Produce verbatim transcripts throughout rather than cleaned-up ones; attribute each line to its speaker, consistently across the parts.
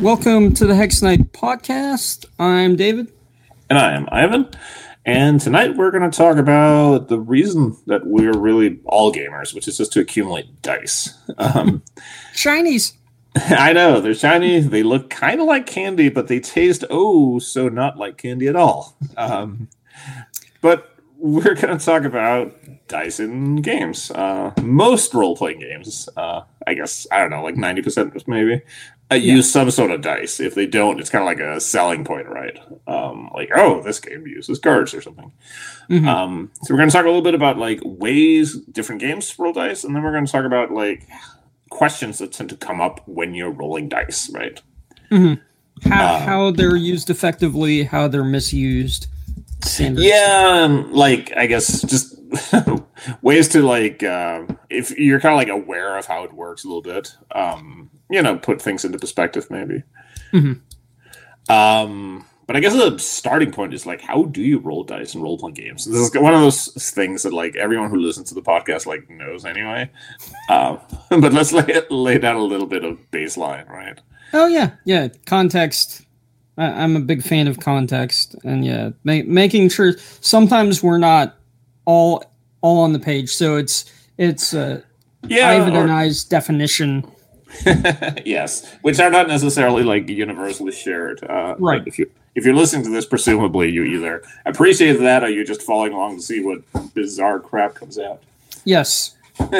Speaker 1: Welcome to the Hex Knight podcast. I'm David.
Speaker 2: And I am Ivan. And tonight we're going to talk about the reason that we're really all gamers, which is just to accumulate dice. Um,
Speaker 1: Shinies.
Speaker 2: I know, they're shiny. They look kind of like candy, but they taste, oh, so not like candy at all. Um, but we're going to talk about dice in games. Uh, most role-playing games, uh, I guess, I don't know, like ninety percent maybe, uh, yeah. use some sort of dice. If they don't, it's kind of like a selling point, right? Um, like, oh, this game uses cards or something. Mm-hmm. Um, so we're going to talk a little bit about like ways different games roll dice, and then we're going to talk about like questions that tend to come up when you're rolling dice, right?
Speaker 1: Mm-hmm. How, uh, how they're used effectively, how they're misused.
Speaker 2: Standards. Yeah, um, like, I guess just ways to, like, uh, if you're kind of, like, aware of how it works a little bit, um, you know, put things into perspective, maybe. Mm-hmm. Um, but I guess the starting point is, like, how do you roll dice in role-playing games? This is one of those things that, like, everyone who listens to the podcast, like, knows anyway. Uh, but let's lay, lay down a little bit of baseline, right?
Speaker 1: Oh, yeah. Yeah, context. I'm a big fan of context, and yeah, ma- making sure sometimes we're not all all on the page. So it's it's uh,
Speaker 2: yeah,
Speaker 1: Ivan
Speaker 2: or,
Speaker 1: and I's definition.
Speaker 2: Yes, which are not necessarily like universally shared. Uh,
Speaker 1: right.
Speaker 2: If you if you're listening to this, presumably you either appreciate that or you're just following along to see what bizarre crap comes out.
Speaker 1: Yes.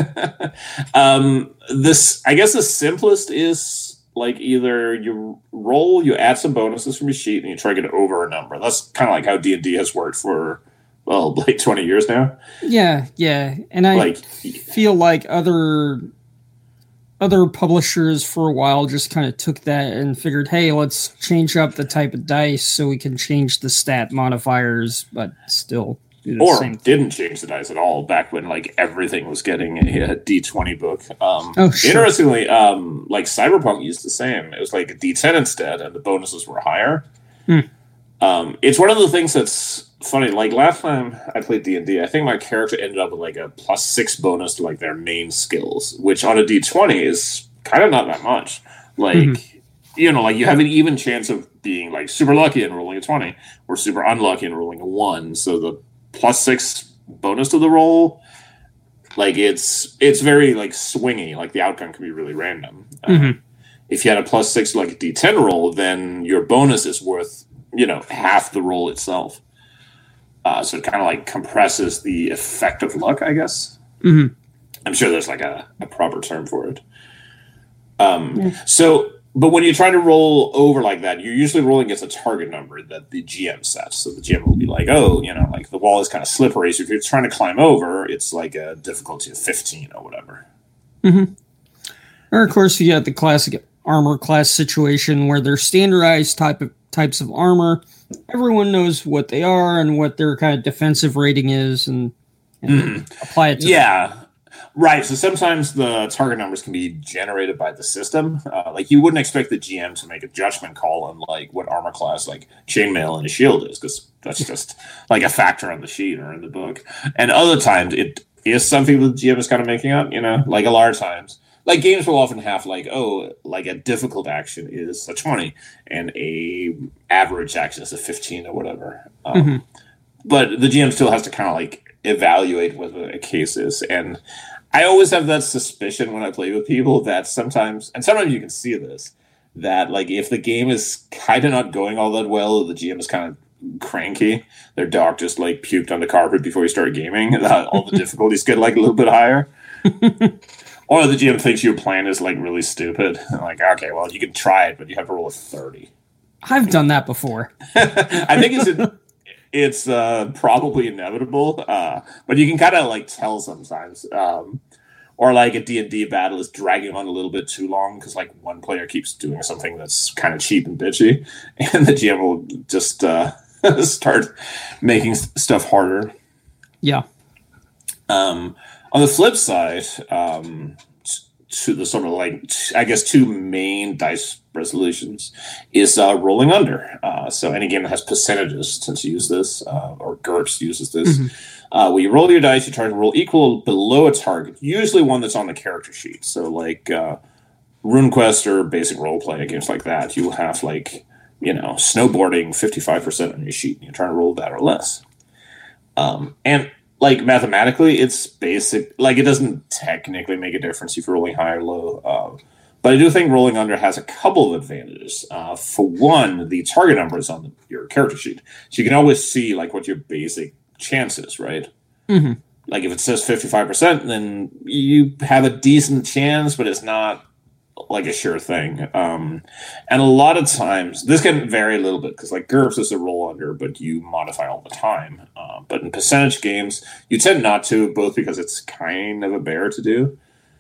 Speaker 2: um, this I guess the simplest is. Like, either you roll, you add some bonuses from your sheet, and you try to get over a number. That's kind of like how D and D has worked for, well, like twenty years now.
Speaker 1: Yeah, yeah. And I like, feel like other other publishers for a while just kind of took that and figured, hey, let's change up the type of dice so we can change the stat modifiers, but still do the
Speaker 2: or
Speaker 1: same
Speaker 2: didn't change the dice at all back when like everything was getting a, a D twenty book. Um,
Speaker 1: oh, sure.
Speaker 2: Interestingly, um, like Cyberpunk used the same. It was like a D ten instead, and the bonuses were higher. Hmm. Um, it's one of the things that's funny. Like last time I played D and D, I think my character ended up with like a plus six bonus to like their main skills, which on a D twenty is kind of not that much. Like, mm-hmm. you know, like you have an even chance of being like super lucky and rolling a twenty, or super unlucky and rolling a one. So the plus six bonus to the roll, like it's it's very like swingy. Like the outcome can be really random. Mm-hmm. Uh, if you had a plus six like a D ten roll, then your bonus is worth you know half the roll itself. Uh, so it kind of like compresses the effect of luck, I guess. Mm-hmm. I'm sure there's like a, a proper term for it. Um, yeah. So. But when you try to roll over like that, you're usually rolling against a target number that the G M sets. So the G M will be like, oh, you know, like the wall is kind of slippery. So if you're trying to climb over, it's like a difficulty of fifteen or whatever.
Speaker 1: Mm-hmm. Or, of course, you got the classic armor class situation where they're standardized type of types of armor. Everyone knows what they are and what their kind of defensive rating is and, and mm-hmm. apply it to
Speaker 2: Yeah.
Speaker 1: them.
Speaker 2: Right, so sometimes the target numbers can be generated by the system. Uh, like, you wouldn't expect the G M to make a judgment call on, like, what armor class, like, chainmail and a shield is, because that's just, like, a factor on the sheet or in the book. And other times, it is something that the G M is kind of making up, you know? Like, a lot of times. Like, games will often have, like, oh, like, a difficult action is a twenty, and a average action is a fifteen or whatever. Um, mm-hmm. But the G M still has to kind of, like, evaluate what a case is, and I always have that suspicion when I play with people that sometimes, and sometimes you can see this, that like if the game is kind of not going all that well, or the G M is kind of cranky, their dog just like puked on the carpet before you start gaming, all the difficulties get like a little bit higher. Or the G M thinks your plan is like really stupid. Like, okay, well you can try it, but you have to roll a thirty.
Speaker 1: I've done that before.
Speaker 2: I think it's a, It's uh, probably inevitable, uh, but you can kind of like tell sometimes. Um, or like a D and D battle is dragging on a little bit too long because like one player keeps doing something that's kind of cheap and bitchy, and the G M will just uh, start making stuff harder.
Speaker 1: Yeah.
Speaker 2: Um, on the flip side, um, to the sort of like, I guess, two main dice resolutions is uh, rolling under. Uh, so any game that has percentages tends to use this, uh, or GURPS uses this. Mm-hmm. Uh, when you roll your dice, you try to roll equal below a target, usually one that's on the character sheet. So like uh, RuneQuest or basic role-playing games like that, you have like, you know, snowboarding fifty-five percent on your sheet, and you're trying to roll that or less. Um, and like mathematically, it's basic. Like it doesn't technically make a difference if you're rolling high or low. Uh, but I do think rolling under has a couple of advantages. Uh, for one, the target number is on the, your character sheet, so you can always see like what your basic chance is, right?
Speaker 1: Mm-hmm.
Speaker 2: Like if it says fifty-five percent, then you have a decent chance, but it's not like a sure thing. Um, and a lot of times, this can vary a little bit because like GURPS is a roll under, but you modify all the time. Uh, but in percentage games, you tend not to, both because it's kind of a bear to do.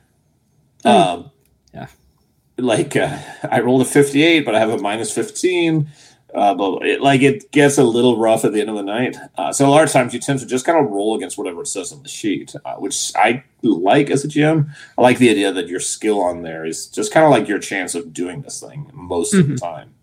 Speaker 1: Mm. Um, yeah.
Speaker 2: Like uh, I rolled a fifty-eight, but I have a minus fifteen. Uh, but it, like it gets a little rough at the end of the night. Uh, so a lot of times you tend to just kind of roll against whatever it says on the sheet, uh, which I like as a G M. I like the idea that your skill on there is just kind of like your chance of doing this thing most mm-hmm. of the time.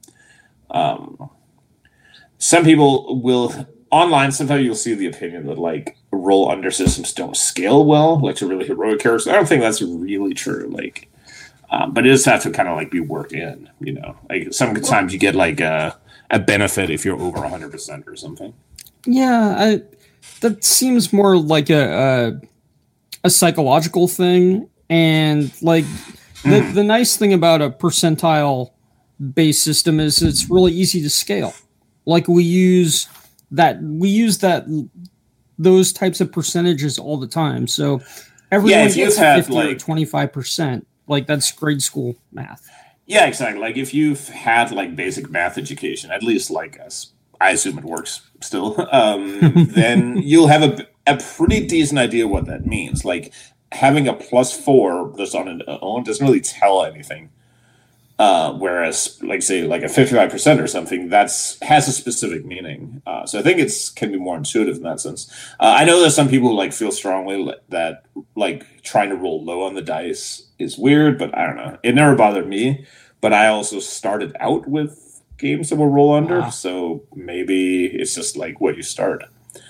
Speaker 2: Um, some people will online. Sometimes you'll see the opinion that like roll under systems don't scale well, like to really heroic characters. I don't think that's really true. Like, um, but it does have to kind of like be worked in. You know, like sometimes you get like a a benefit if you're over one hundred percent or something.
Speaker 1: Yeah, I, that seems more like a, a a psychological thing. And like the, mm. the nice thing about a percentile based system is it's really easy to scale. Like we use that we use that those types of percentages all the time. So everyone
Speaker 2: yeah,
Speaker 1: gets
Speaker 2: had,
Speaker 1: fifty
Speaker 2: like,
Speaker 1: or twenty-five percent. Like that's grade school math.
Speaker 2: Yeah, exactly. Like if you've had like basic math education, at least like us, I assume it works still, um, then you'll have a, a pretty decent idea what that means. Like having a plus four just on its own doesn't really tell anything. Uh, whereas, like say, like a fifty-five percent or something, that's has a specific meaning. Uh, so I think it's can be more intuitive in that sense. Uh, I know there's some people who like feel strongly that like trying to roll low on the dice is weird, but I don't know. It never bothered me. But I also started out with games that will roll under, wow. So maybe it's just like what you start.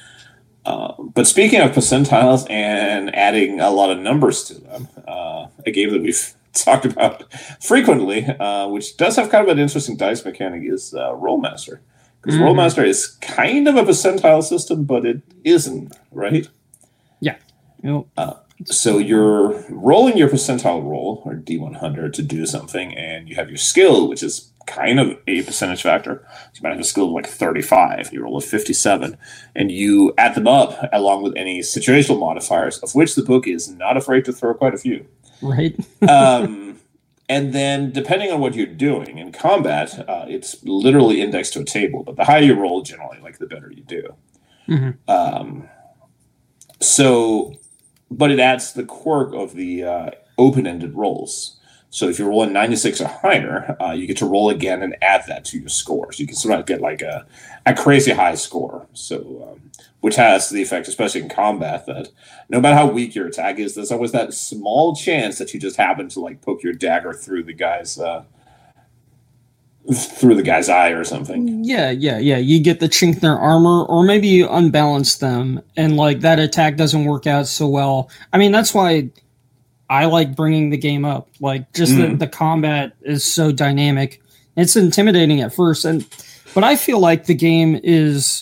Speaker 2: Uh, but speaking of percentiles and adding a lot of numbers to them, uh, a game that we've talked about frequently, uh, which does have kind of an interesting dice mechanic, is uh, Rollmaster. Because mm-hmm. Rollmaster is kind of a percentile system, but it isn't, right?
Speaker 1: Yeah. Yep. Uh,
Speaker 2: so you're rolling your percentile roll, or D one hundred, to do something, and you have your skill, which is kind of a percentage factor. So you might have a skill of like thirty-five, you roll a fifty-seven, and you add them up along with any situational modifiers, of which the book is not afraid to throw quite a few.
Speaker 1: Right.
Speaker 2: um, and then, depending on what you're doing in combat, uh, it's literally indexed to a table. But the higher you roll, generally, like the better you do.
Speaker 1: Mm-hmm.
Speaker 2: Um, so, but it adds the quirk of the uh, open-ended rolls. So if you're rolling ninety-six or higher, uh, you get to roll again and add that to your score. So you can sort of get like a, a crazy high score. So, um, which has the effect, especially in combat, that no matter how weak your attack is, there's always that small chance that you just happen to like poke your dagger through the guy's uh, through the guy's eye or something.
Speaker 1: Yeah, yeah, yeah. You get the chink in their armor, or maybe you unbalance them, and like that attack doesn't work out so well. I mean, that's why I like bringing the game up. Like, just mm. the, the combat is so dynamic. It's intimidating at first, and but I feel like the game is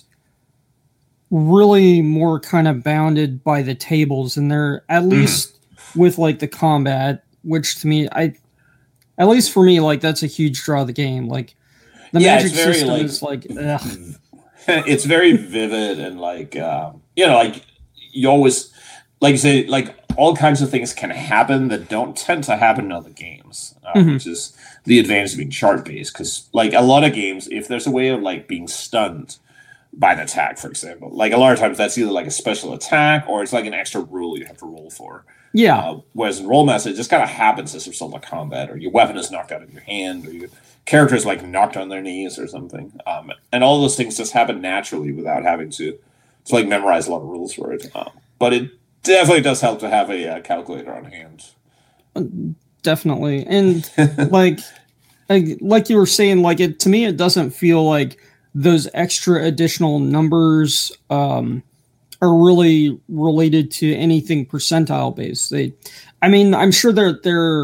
Speaker 1: really more kind of bounded by the tables, and they're at mm. least with like the combat, which to me, I at least for me, like that's a huge draw of the game. Like the
Speaker 2: yeah,
Speaker 1: magic
Speaker 2: very,
Speaker 1: system
Speaker 2: like,
Speaker 1: is like, ugh.
Speaker 2: It's very vivid and like uh, you know, like you always like you say like. All kinds of things can happen that don't tend to happen in other games, uh, mm-hmm. which is the advantage of being chart-based. Because, like, a lot of games, if there's a way of, like, being stunned by an attack, for example, like, a lot of times that's either, like, a special attack or it's, like, an extra rule you have to roll for.
Speaker 1: Yeah.
Speaker 2: Uh, whereas in Rollmaster, it just kind of happens as a result of combat, or your weapon is knocked out of your hand, or your character is, like, knocked on their knees or something. Um, and all those things just happen naturally without having to, to like, memorize a lot of rules for it. Um, but it definitely does help to have a uh, calculator on hand.
Speaker 1: Definitely. And like, like like you were saying, like it to me it doesn't feel like those extra additional numbers um, are really related to anything percentile based. They I mean, I'm sure they're they're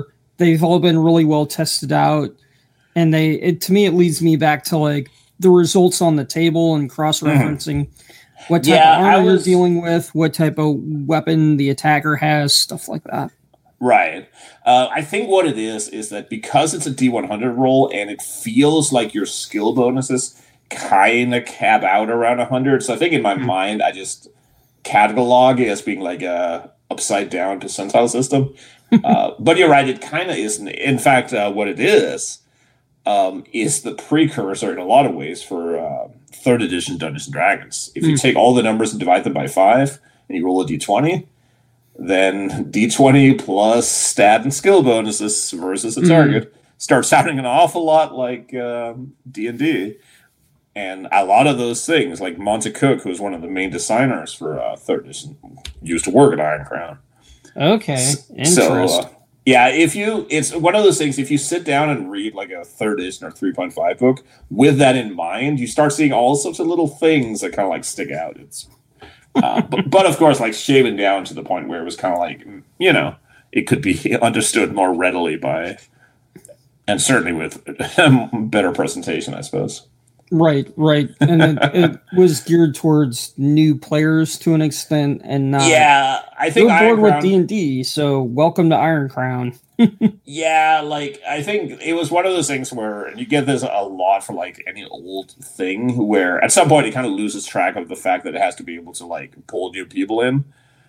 Speaker 1: they've all been really well tested out, and they it, to me it leads me back to like the results on the table and cross-referencing mm. what type yeah, of armor was, you're dealing with, what type of weapon the attacker has, stuff like that.
Speaker 2: Right. Uh, I think what it is is that because it's a D one hundred roll and it feels like your skill bonuses kind of cap out around one hundred. So I think in my mm. mind, I just catalog it as being like a upside down percentile system. uh, but you're right, it kind of isn't. In fact, uh, what it is um, is the precursor in a lot of ways for uh, third edition Dungeons and Dragons. If you mm. take all the numbers and divide them by five and you roll a d twenty, then d twenty plus stat and skill bonuses versus a target mm. starts sounding an awful lot like um, D and D. And a lot of those things, like Monte Cook, who's one of the main designers for uh, third edition, used to work at Iron Crown.
Speaker 1: Okay, interesting.
Speaker 2: So, uh, yeah, if you, it's one of those things, if you sit down and read like a third edition or three point five book with that in mind, you start seeing all sorts of little things that kind of like stick out. It's, uh, but, but of course, like shaving down to the point where it was kind of like, you know, it could be understood more readily by, and certainly with better presentation, I suppose.
Speaker 1: Right, right, and it, it was geared towards new players to an extent, and not.
Speaker 2: Yeah, I think
Speaker 1: you're bored with D and D, so welcome to Iron Crown.
Speaker 2: Yeah, like I think it was one of those things where and you get this a lot for like any old thing, where at some point it kind of loses track of the fact that it has to be able to like pull new people in.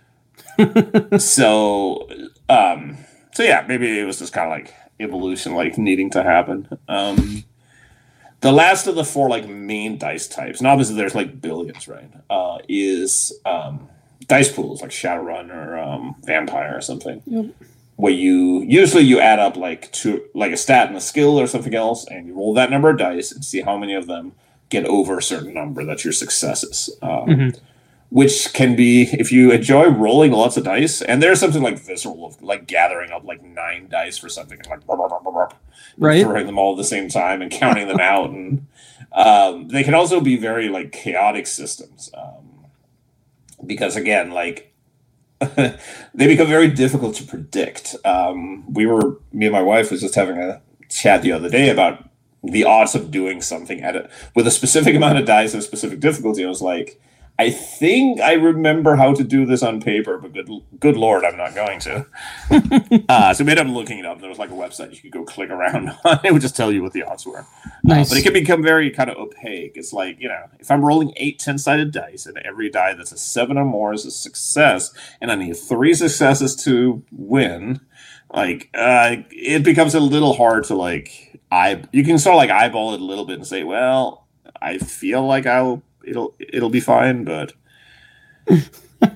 Speaker 2: so, um, so yeah, maybe it was just kind of like evolution, like needing to happen. Um. The last of the four like main dice types, and obviously there's like billions, right? Uh, is um, dice pools like Shadowrun or um, Vampire or something, yep. where you usually you add up like to like a stat and a skill or something else, and you roll that number of dice and see how many of them get over a certain number. That's your successes, um, mm-hmm. which can be if you enjoy rolling lots of dice. And there's something like visceral of like gathering up like nine dice for something and like. Blah, blah, blah, blah, blah.
Speaker 1: Right,
Speaker 2: throwing them all at the same time and counting them out, and um, they can also be very like chaotic systems um, because again, like they become very difficult to predict. Um, we were me and my wife was just having a chat the other day about the odds of doing something at it with a specific amount of dice and a specific difficulty. I was like, I think I remember how to do this on paper, but good, good Lord, I'm not going to. uh, so we ended up looking it up. There was like a website you could go click around on. It would just tell you what the odds were.
Speaker 1: Nice.
Speaker 2: Uh, but it can become very kind of opaque. It's like, you know, if I'm rolling eight ten-sided dice and every die that's a seven or more is a success, and I need three successes to win, like, uh, it becomes a little hard to like, eye. You can sort of like eyeball it a little bit and say, well, I feel like I'll, It'll it'll be fine, but it,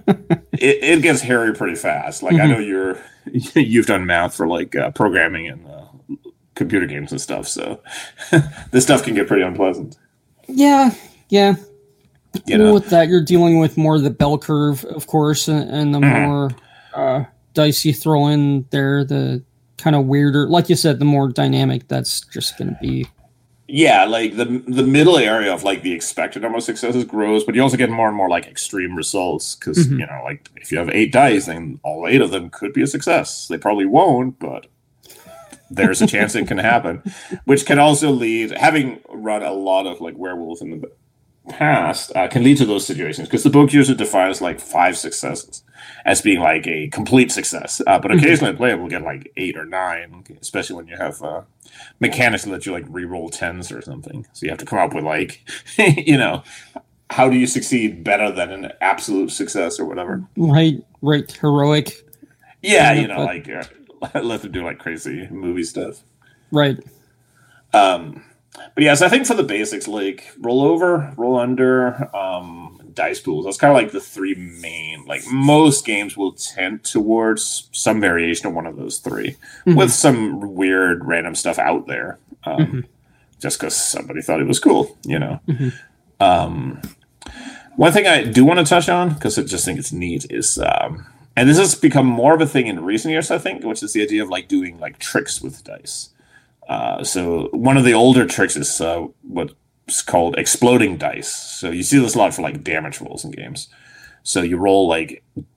Speaker 2: it gets hairy pretty fast. Like mm-hmm. I know you're you've done math for like uh, programming and uh, computer games and stuff, so this stuff can get pretty unpleasant.
Speaker 1: Yeah, yeah.
Speaker 2: You know,
Speaker 1: with that, you're dealing with more of the bell curve, of course, and, and the mm-hmm. more uh, dice you throw in there, the kind of weirder. Like you said, the more dynamic that's just going to be.
Speaker 2: Yeah, like the the middle area of like the expected number of successes grows, but you also get more and more like extreme results because mm-hmm. you know, like if you have eight dice, then all eight of them could be a success. They probably won't, but there's a chance it can happen, which can also lead. Having run a lot of like werewolves in the past, uh, can lead to those situations because the book usually defines like five successes as being like a complete success, uh, but occasionally a player will get like eight or nine, especially when you have uh, mechanics that let you like re-roll tens or something. So you have to come up with like, you know, how do you succeed better than an absolute success or whatever?
Speaker 1: Right, right, heroic.
Speaker 2: Yeah, you know, like uh, let them do like crazy movie stuff.
Speaker 1: Right.
Speaker 2: Um. But yes, I think for the basics, like roll over, roll under, um, dice pools. That's kind of like the three main. Like most games will tend towards some variation of one of those three, mm-hmm. with some weird random stuff out there, um, mm-hmm. just because somebody thought it was cool, you know. Mm-hmm. Um, one thing I do want to touch on because I just think it's neat is, um, and this has become more of a thing in recent years, I think, which is the idea of like doing like tricks with dice. Uh, so one of the older tricks is uh, what's called exploding dice. So you see this a lot for like damage rolls in games. So you roll like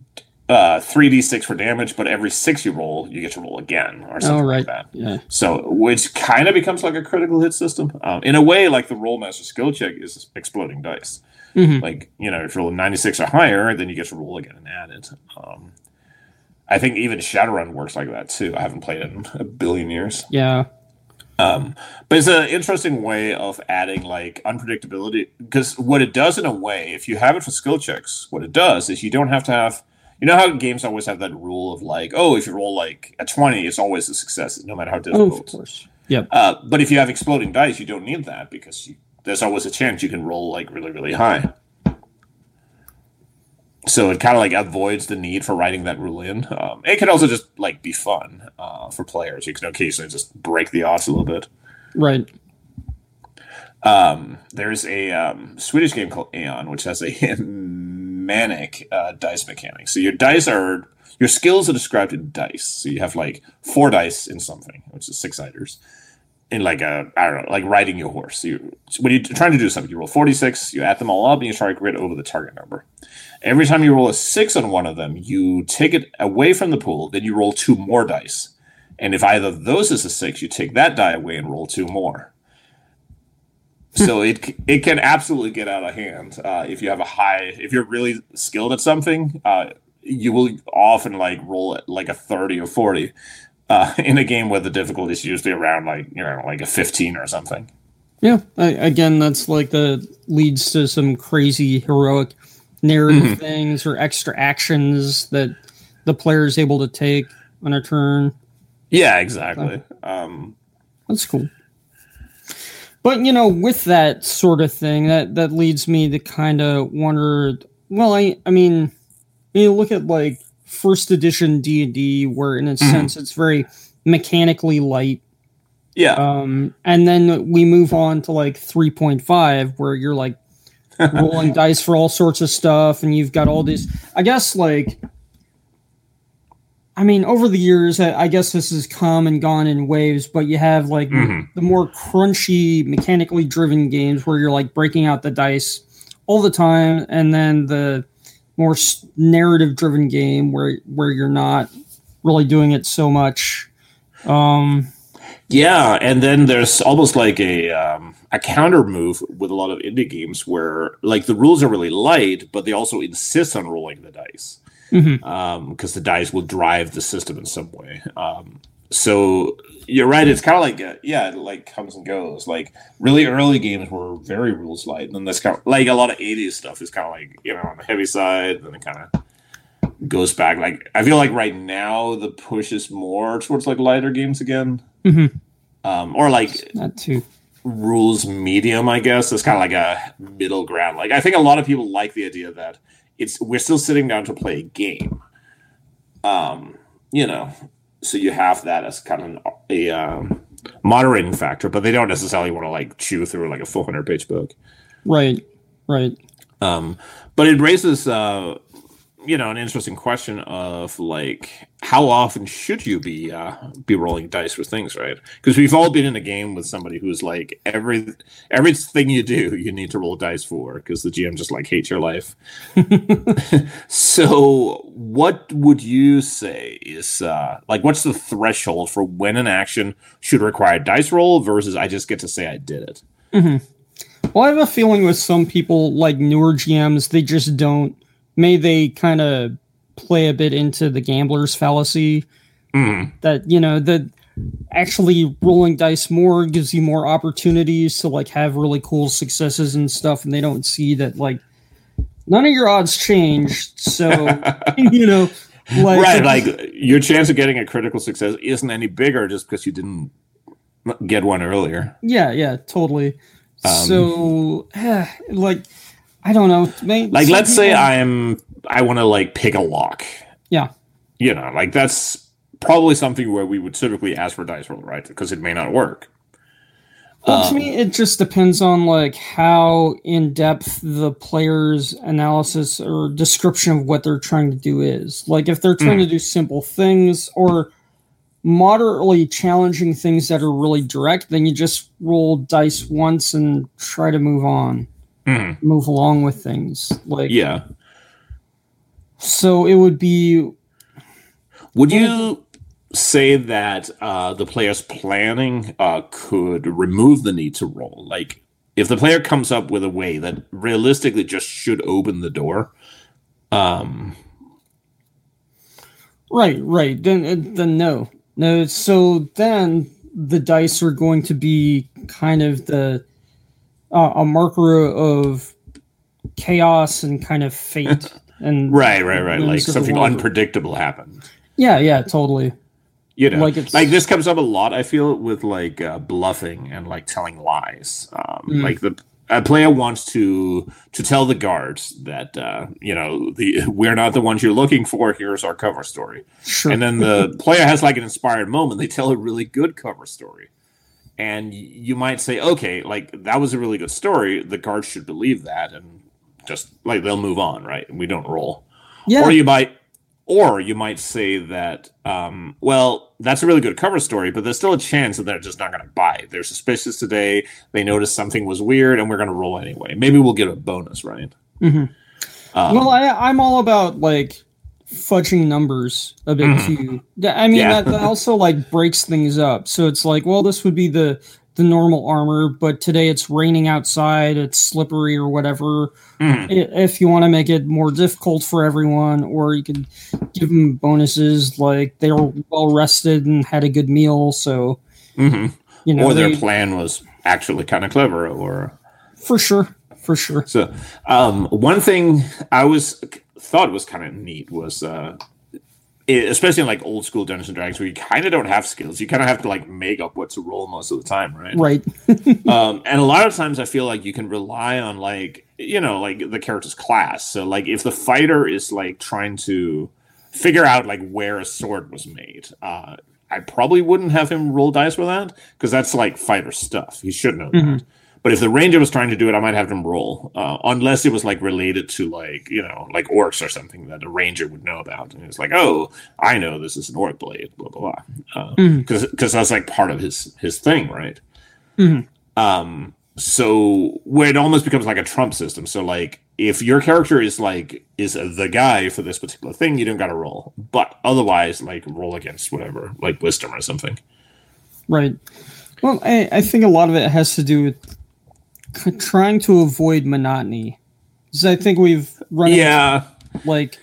Speaker 2: uh, three d six for damage, but every six you roll, you get to roll again or something oh, right. like that.
Speaker 1: Yeah.
Speaker 2: So, which kind of becomes like a critical hit system. Um, in a way, like the Rollmaster skill check is exploding dice.
Speaker 1: Mm-hmm.
Speaker 2: Like, you know, if you roll ninety-six or higher, then you get to roll again and add it. Um, I think even Shadowrun works like that too. I haven't played it in a billion years.
Speaker 1: Yeah.
Speaker 2: Um, but it's an interesting way of adding like unpredictability, because what it does in a way, if you have it for skill checks, what it does is you don't have to have, you know how games always have that rule of like, oh, if you roll like a twenty, it's always a success, no matter how difficult.
Speaker 1: Oh, of course. Yep.
Speaker 2: Uh, but if you have exploding dice, you don't need that, because you, there's always a chance you can roll like really, really high. So it kind of like avoids the need for writing that rule in. Um, it can also just like be fun uh, for players. You can occasionally just break the odds a little bit.
Speaker 1: Right.
Speaker 2: Um, there's a um, Swedish game called Aeon, which has a manic uh, dice mechanic. So your dice are your skills are described in dice. So you have like four dice in something, which is six-siders. In like a, I don't know, like riding your horse. So you, when you're trying to do something, you roll forty-six, you add them all up, and you try to grid over the target number. Every time you roll a six on one of them, you take it away from the pool, then you roll two more dice. And if either of those is a six, you take that die away and roll two more. So it it can absolutely get out of hand. Uh, if you have a high, if you're really skilled at something, uh, you will often like roll it like a thirty or forty. Uh, in a game where the difficulty is usually around like, you know, like a fifteen or something.
Speaker 1: Yeah, I, again, that's like the leads to some crazy heroic narrative mm-hmm. things or extra actions that the player is able to take on a turn.
Speaker 2: Yeah, exactly. So, um,
Speaker 1: that's cool. But you know, with that sort of thing, that that leads me to kind of wonder. Well, I I mean, you look at like first edition D and D, where in a mm-hmm. sense it's very mechanically light.
Speaker 2: Yeah.
Speaker 1: Um, and then we move on to like three point five, where you're like rolling dice for all sorts of stuff, and you've got all these, I guess, like, I mean, over the years, I, I guess this has come and gone in waves, but you have like mm-hmm. the more crunchy, mechanically driven games where you're like breaking out the dice all the time, and then the more narrative driven game where where you're not really doing it so much. Um,
Speaker 2: yeah, and then there's almost like a um, a counter move with a lot of indie games where like the rules are really light, but they also insist on rolling the dice because
Speaker 1: mm-hmm.
Speaker 2: um, the dice will drive the system in some way. Um, so you're right; it's kind of like a, yeah, it like comes and goes. Like really early games were very rules light, and then that's kind of like a lot of eighties stuff is kind of like, you know, on the heavy side, and then it kind of goes back. Like I feel like right now the push is more towards like lighter games again,
Speaker 1: mm-hmm.
Speaker 2: um, or like
Speaker 1: not too
Speaker 2: rules medium. I guess it's kind of like a middle ground. Like I think a lot of people like the idea that it's we're still sitting down to play a game. Um, you know. So you have that as kind of an, a um, moderating factor, but they don't necessarily want to like chew through like a four hundred page book.
Speaker 1: Right, right.
Speaker 2: Um, but it raises, uh, you know, an interesting question of like, how often should you be uh, be rolling dice for things, right? Because we've all been in a game with somebody who's like every everything you do, you need to roll dice for because the G M just like hates your life. So, what would you say is uh, like, what's the threshold for when an action should require a dice roll versus I just get to say I did it?
Speaker 1: Mm-hmm. Well, I have a feeling with some people, like newer G Ms, they just don't. May they kind of play a bit into the gambler's fallacy
Speaker 2: mm.
Speaker 1: that, you know, that actually rolling dice more gives you more opportunities to like have really cool successes and stuff. And they don't see that like none of your odds changed. So, you know, like,
Speaker 2: right. Like your chance of getting a critical success isn't any bigger just because you didn't get one earlier.
Speaker 1: Yeah. Yeah, totally.
Speaker 2: Um,
Speaker 1: so eh, like, I don't know. Maybe
Speaker 2: like, let's people... say I'm, I want to like pick a lock.
Speaker 1: Yeah.
Speaker 2: You know, like that's probably something where we would typically ask for dice roll, right? Because it may not work.
Speaker 1: Well,
Speaker 2: um,
Speaker 1: to me, it just depends on like how in depth the player's analysis or description of what they're trying to do is. Like if they're trying mm. to do simple things or moderately challenging things that are really direct, then you just roll dice once and try to move on.
Speaker 2: Mm.
Speaker 1: Move along with things. Like
Speaker 2: yeah.
Speaker 1: So it would be.
Speaker 2: Would you say that uh, the player's planning uh, could remove the need to roll? Like, if the player comes up with a way that realistically just should open the door. Um,
Speaker 1: right, right. Then, then no, no. So then the dice are going to be kind of the uh, a marker of chaos and kind of fate. And
Speaker 2: right, right, right. Like something unpredictable happened.
Speaker 1: Yeah, yeah, totally.
Speaker 2: You know, like, it's, like this comes up a lot, I feel, with like uh, bluffing and like telling lies. Um, mm. Like the a player wants to to tell the guards that uh, you know the we're not the ones you're looking for. Here's our cover story, sure. And then the player has like an inspired moment. They tell a really good cover story, and you might say, okay, like that was a really good story. The guards should believe that, and just like they'll move on, right? And we don't roll. Yeah. Or you might. Or you might say that, um, well, that's a really good cover story, but there's still a chance that they're just not going to buy it. They're suspicious today. They noticed something was weird, and we're going to roll anyway. Maybe we'll get a bonus, right?
Speaker 1: Mm-hmm. Um, well, I, I'm all about, like, fudging numbers a bit, mm-hmm. too. I mean, yeah. that, that also, like, breaks things up. So it's like, well, this would be the... the normal armor, but today it's raining outside, it's slippery or whatever. Mm. If you want to make it more difficult for everyone, or you could give them bonuses like they were well rested and had a good meal, so
Speaker 2: mm-hmm. you know, or their they, plan was actually kind of clever, or
Speaker 1: for sure, for sure.
Speaker 2: So, um, one thing I was thought was kind of neat was. Uh, Especially in like old school Dungeons and Dragons, where you kind of don't have skills, you kind of have to like make up what to roll most of the time, right?
Speaker 1: Right.
Speaker 2: um, and a lot of times, I feel like you can rely on like you know like the character's class. So like if the fighter is like trying to figure out like where a sword was made, uh, I probably wouldn't have him roll dice with that because that's like fighter stuff. He should know mm-hmm. that. But if the ranger was trying to do it, I might have them roll, uh, unless it was like related to like you know like orcs or something that a ranger would know about, and it's like, oh, I know this is an orc blade, blah blah blah, because uh, mm-hmm. because that's like part of his his thing, right?
Speaker 1: Mm-hmm.
Speaker 2: Um, so where it almost becomes like a trump system. So like if your character is like is the guy for this particular thing, you don't got to roll, but otherwise like roll against whatever, like wisdom or something.
Speaker 1: Right. Well, I, I think a lot of it has to do with trying to avoid monotony, because I think we've run
Speaker 2: yeah
Speaker 1: into, like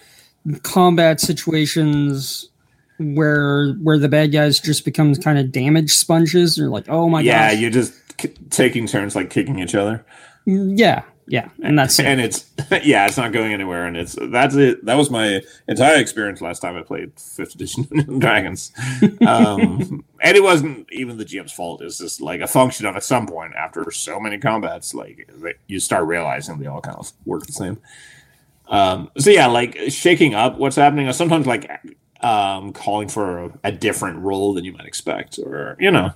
Speaker 1: combat situations where where the bad guys just become kind of damage sponges. They're like, oh my god,
Speaker 2: yeah,
Speaker 1: gosh.
Speaker 2: You're just k- taking turns like kicking each other.
Speaker 1: Yeah, yeah, and that's it.
Speaker 2: And it's yeah, it's not going anywhere, and it's that's it. That was my entire experience last time I played fifth edition Dragons, um, and it wasn't even the G M's fault. It's just like a function of at some point after so many combats, like you start realizing they all kind of work the same. Um, so yeah, like shaking up what's happening, or sometimes like um, calling for a, a different role than you might expect, or you know,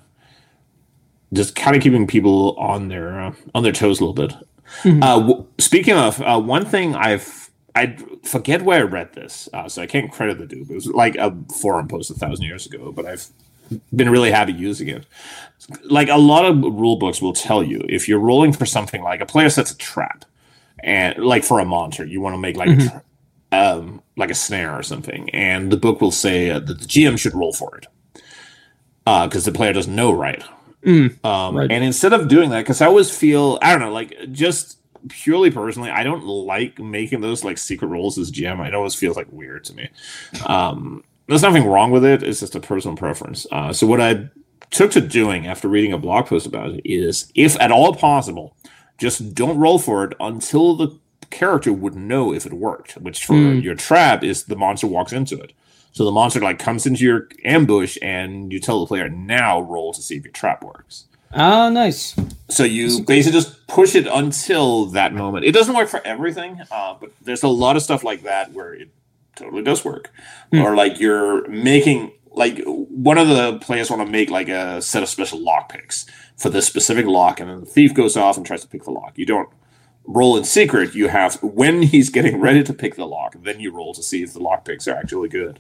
Speaker 2: just kind of keeping people on their uh, on their toes a little bit. Mm-hmm. Uh, w- speaking of, uh, one thing I've I forget where I read this, uh, so I can't credit the dude. It was like a forum post a thousand years ago, but I've been really happy using it. Like a lot of rule books will tell you if you're rolling for something like a player sets a trap, and like for a monster, you want to make like mm-hmm. a tra- um, like a snare or something, and the book will say uh, that the G M should roll for it because uh, the player doesn't know, right?
Speaker 1: Mm,
Speaker 2: um,
Speaker 1: right.
Speaker 2: And instead of doing that, because I always feel, I don't know, like just purely personally, I don't like making those like secret rolls as G M. It always feels like weird to me. Um, there's nothing wrong with it. It's just a personal preference. Uh, so what I took to doing after reading a blog post about it is, if at all possible, just don't roll for it until the character would know if it worked, which for mm. your trap is the monster walks into it. So the monster like comes into your ambush, and you tell the player, now roll to see if your trap works.
Speaker 1: Ah, nice.
Speaker 2: So you basically just push it until that moment. It doesn't work for everything, uh, but there's a lot of stuff like that where it totally does work. Mm. Or like you're making, like one of the players want to make like a set of special lock picks for this specific lock, and then the thief goes off and tries to pick the lock. You don't roll in secret. You have, when he's getting ready to pick the lock, then you roll to see if the lock picks are actually good.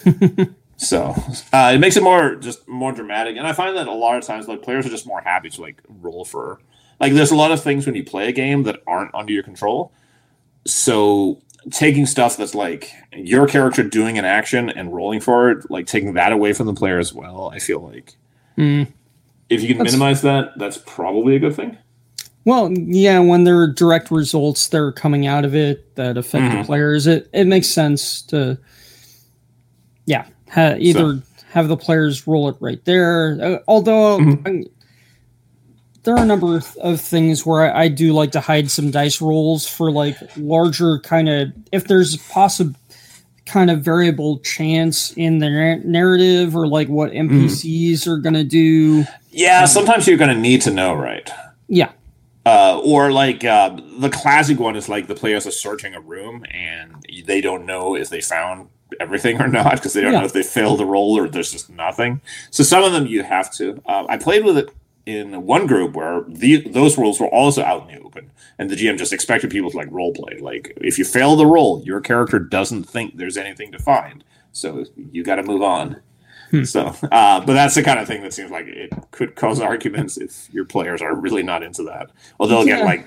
Speaker 2: So uh, it makes it more just more dramatic, and I find that a lot of times like players are just more happy to like roll for, like there's a lot of things when you play a game that aren't under your control. So taking stuff that's like your character doing an action and rolling for it, like taking that away from the player as well, I feel like
Speaker 1: mm.
Speaker 2: if you can that's, minimize that, that's probably a good thing.
Speaker 1: Well, yeah, when there are direct results that are coming out of it that affect mm-hmm. the players, it, it makes sense to, yeah, ha- either so. have the players roll it right there. Uh, although mm-hmm. I, there are a number of, of things where I, I do like to hide some dice rolls for like larger kind of, if there's possible kind of variable chance in the nar- narrative or like what N P Cs mm. are going to do.
Speaker 2: Yeah, um, sometimes you're going to need to know, right?
Speaker 1: Yeah.
Speaker 2: Uh, or like uh, the classic one is like the players are searching a room and they don't know if they found everything or not because they don't yeah. know if they failed the roll or there's just nothing. So some of them you have to. Uh, I played with it in one group where the, those rules were also out in the open, and the G M just expected people to like role play. Like if you fail the roll, your character doesn't think there's anything to find, so you got to move on. Hmm. So, uh, but that's the kind of thing that seems like it could cause arguments if your players are really not into that. Well, they'll yeah. get like,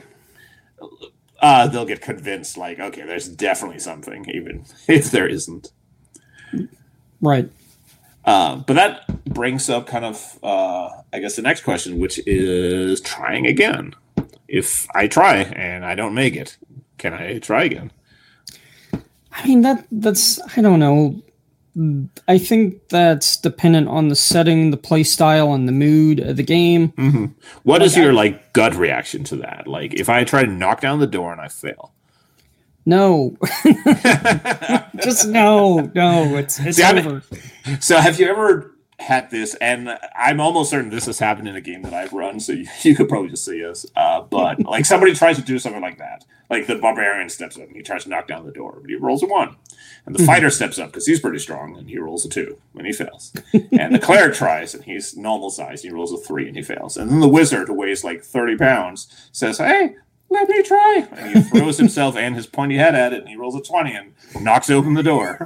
Speaker 2: uh, they'll get convinced like, okay, there's definitely something, even if there isn't.
Speaker 1: Right.
Speaker 2: Uh, but that brings up kind of, uh, I guess, the next question, which is trying again. If I try and I don't make it, can I try again?
Speaker 1: I mean, that that's, I don't know. I think that's dependent on the setting, the play style, and the mood of the game.
Speaker 2: Mm-hmm. What like, is your I, like gut reaction to that? Like, if I try to knock down the door and I fail?
Speaker 1: No. Just no, no, it's, it's See, over.
Speaker 2: I mean, so have you ever had this, and I'm almost certain this has happened in a game that I've run, so you, you could probably just say yes, uh, but like somebody tries to do something like that. Like the barbarian steps up and he tries to knock down the door, but he rolls a one. And the mm-hmm. fighter steps up because he's pretty strong and he rolls a two and he fails. And the cleric tries and he's normal size, he rolls a three and he fails. And then the wizard, who weighs like thirty pounds, says, hey, let me try. And he throws himself and his pointy head at it and he rolls a twenty and knocks open the door.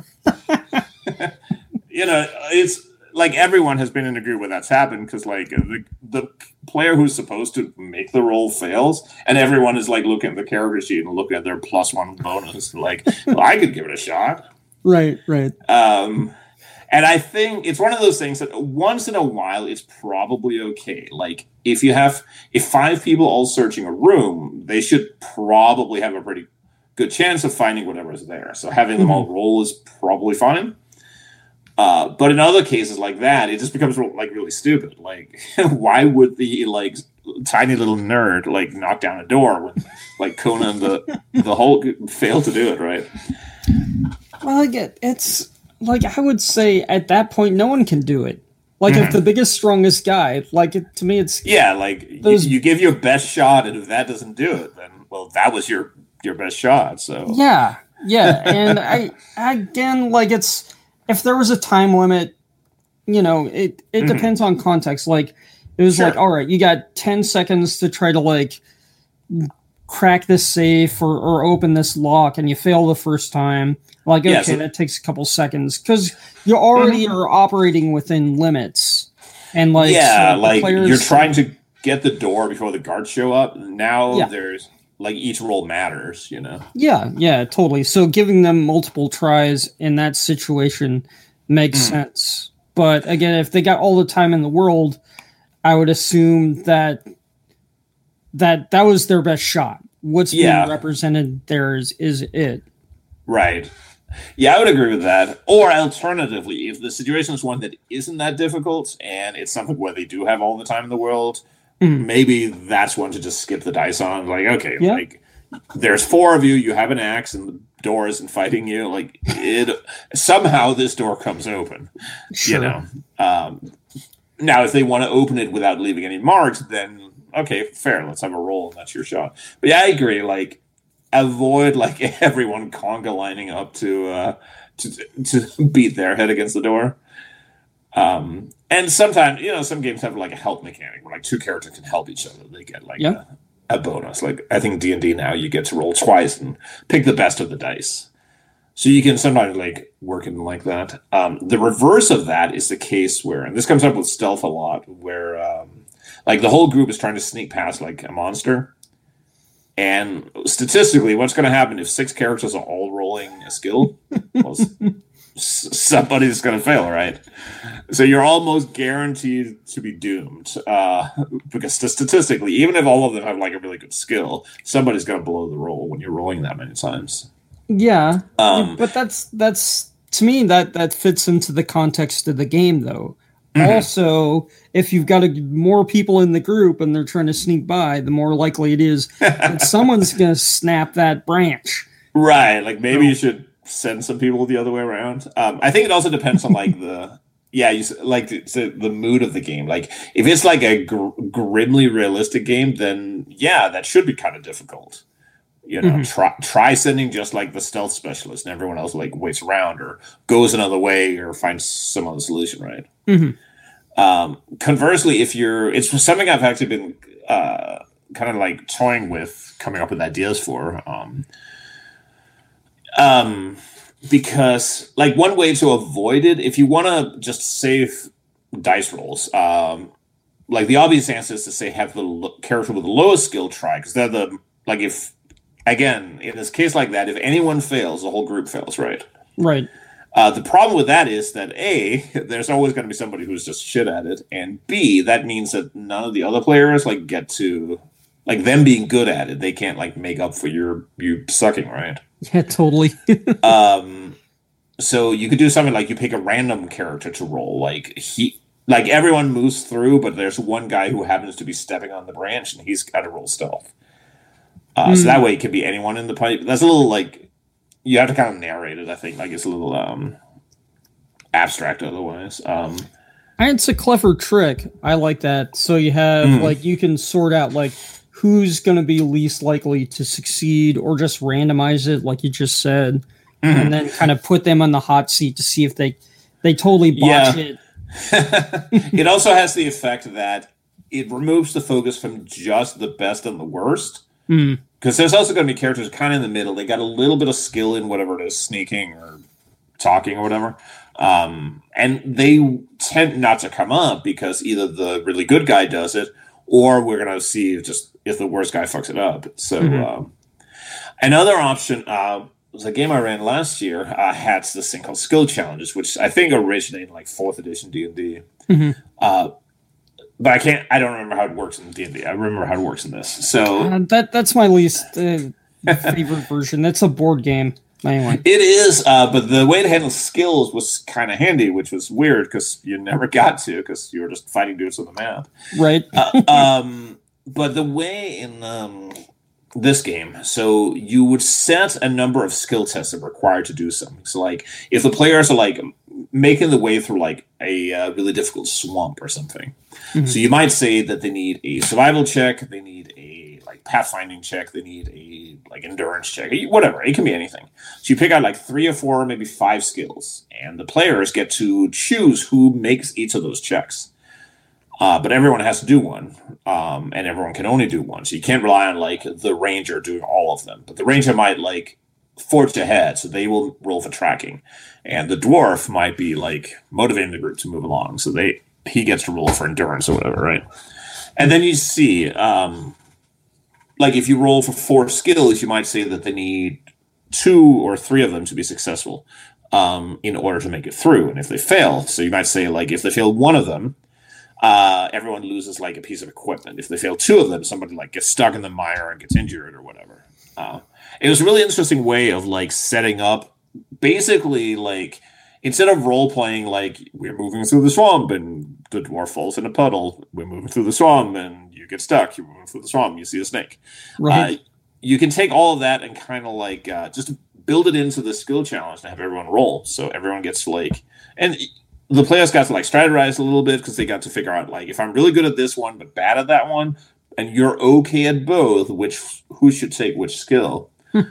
Speaker 2: You know, it's like everyone has been in agreement where that's happened because like the, the player who's supposed to make the roll fails and everyone is like looking at the character sheet and looking at their plus one bonus. Like, well, I could give it a shot.
Speaker 1: Right, right.
Speaker 2: Um, and I think it's one of those things that once in a while it's probably okay. Like if you have, if five people all searching a room, they should probably have a pretty good chance of finding whatever's there. So having them all roll is probably fine. Uh, but in other cases like that, it just becomes like really stupid. Like, why would the like tiny little nerd like knock down a door when like Conan the the Hulk failed to do it, right?
Speaker 1: Well, I get it's like I would say at that point, no one can do it. Like mm-hmm. if the biggest, strongest guy, like it, to me, it's
Speaker 2: yeah, like those, you, you give your best shot, and if that doesn't do it, then well, that was your your best shot. So
Speaker 1: yeah, yeah, and I again like it's. If there was a time limit, you know, it, it mm-hmm. depends on context. Like, it was sure. like, all right, you got ten seconds to try to, like, crack this safe or, or open this lock, and you fail the first time. Like, okay, yeah, so- that takes a couple seconds. Because you already mm-hmm. are operating within limits. And, like,
Speaker 2: yeah,
Speaker 1: so
Speaker 2: like, you're trying to get the door before the guards show up. Now
Speaker 1: yeah.
Speaker 2: there's... Like each roll matters, you know?
Speaker 1: Yeah, yeah, totally. So giving them multiple tries in that situation makes mm. sense. But again, if they got all the time in the world, I would assume that that, that was their best shot. What's yeah. being represented there is, is it.
Speaker 2: Right. Yeah, I would agree with that. Or alternatively, if the situation is one that isn't that difficult and it's something where they do have all the time in the world, mm. maybe that's one to just skip the dice on. Like, okay, yeah. like there's four of you, you have an axe and the door isn't fighting you. Like it somehow this door comes open. Sure. You know. Um, now if they want to open it without leaving any marks, then okay, fair. Let's have a roll and that's your shot. But yeah, I agree. Like avoid like everyone conga lining up to uh, to to beat their head against the door. Um, and sometimes, you know, some games have like a help mechanic where like two characters can help each other. They get like
Speaker 1: yeah.
Speaker 2: a, a bonus. Like I think D and D now you get to roll twice and pick the best of the dice. So you can sometimes like work in like that. Um, the reverse of that is the case where, and this comes up with stealth a lot, where um, like the whole group is trying to sneak past like a monster. And statistically, what's going to happen if six characters are all rolling a skill? Well, somebody's going to fail, right? So you're almost guaranteed to be doomed. Uh, because statistically, even if all of them have like a really good skill, somebody's going to blow the roll when you're rolling that many times.
Speaker 1: Yeah. Um, but that's, that's to me, that, that fits into the context of the game, though. Mm-hmm. Also, if you've got a, more people in the group and they're trying to sneak by, the more likely it is that someone's going to snap that branch.
Speaker 2: Right. Like maybe so, you should send some people the other way around. Um, I think it also depends on like the, yeah, you like the, the mood of the game. Like if it's like a gr- grimly realistic game, then yeah, that should be kind of difficult. You know, mm-hmm. try try sending just like the stealth specialist and everyone else like waits around or goes another way or finds some other solution, right?
Speaker 1: Mm-hmm.
Speaker 2: Um, conversely, if you're, it's something I've actually been uh, kind of like toying with, coming up with ideas for. Um, um, because like one way to avoid it, if you want to just save dice rolls, um, like the obvious answer is to say have the lo- character with the lowest skill try, because they're the, like if, again, in this case like that, if anyone fails, the whole group fails, right?
Speaker 1: Right.
Speaker 2: Uh, the problem with that is that A, there's always going to be somebody who's just shit at it, and B, that means that none of the other players like get to, like them being good at it, they can't like make up for your you sucking, right?
Speaker 1: Yeah, totally.
Speaker 2: um, so you could do something like you pick a random character to roll, like he, like everyone moves through, but there's one guy who happens to be stepping on the branch, and he's got to roll stealth. Uh, mm. So that way it could be anyone in the pipe. That's a little like. You have to kind of narrate it, I think. Like, it's a little um, abstract otherwise. Um,
Speaker 1: and it's a clever trick. I like that. So you have, mm. like, you can sort out, like, who's going to be least likely to succeed or just randomize it, like you just said. Mm. And then kind of put them on the hot seat to see if they, they totally botch
Speaker 2: yeah. it. It also has the effect that it removes the focus from just the best and the worst.
Speaker 1: Mm.
Speaker 2: Because there's also going to be characters kind of in the middle. They got a little bit of skill in whatever it is, sneaking or talking or whatever. Um, and they tend not to come up because either the really good guy does it or we're going to see just if the worst guy fucks it up. So mm-hmm. um, another option uh, was a game I ran last year uh, had this thing called Skill Challenges, which I think originated in like fourth edition D and D.
Speaker 1: Mm-hmm.
Speaker 2: Uh, But I can't. I don't remember how it works in D and D. I remember how it works in this. So
Speaker 1: uh, that that's my least uh, favorite version. That's a board game, anyway.
Speaker 2: It is, uh, but the way to handle skills was kind of handy, which was weird because you never got to because you were just fighting dudes on the map,
Speaker 1: right?
Speaker 2: uh, um, but the way in um, this game, so you would set a number of skill tests that are required to do something. So, like, if the players are like making the way through like a uh, really difficult swamp or something. Mm-hmm. So you might say that they need a survival check, they need a like pathfinding check, they need a like endurance check, whatever. It can be anything. So you pick out like three or four, maybe five skills, and the players get to choose who makes each of those checks. Uh, but everyone has to do one, um, and everyone can only do one. So you can't rely on like the ranger doing all of them. But the ranger might like forge ahead, so they will roll for tracking, and the dwarf might be like motivating the group to move along, so they he gets to roll for endurance or whatever, right? And then you see, um, like if you roll for four skills, you might say that they need two or three of them to be successful um, in order to make it through. And if they fail, so you might say like if they fail one of them, uh, everyone loses like a piece of equipment. If they fail two of them, somebody like gets stuck in the mire and gets injured or whatever. Uh, it was a really interesting way of like setting up basically like instead of role playing like we're moving through the swamp and the dwarf falls in a puddle, we're moving through the swamp and you get stuck, you're moving through the swamp, you see a snake.
Speaker 1: Right.
Speaker 2: Uh, you can take all of that and kind of like uh, just build it into the skill challenge to have everyone roll. So everyone gets to like, and the players got to like strategize a little bit because they got to figure out like if I'm really good at this one but bad at that one, and you're okay at both, which who should take which skill.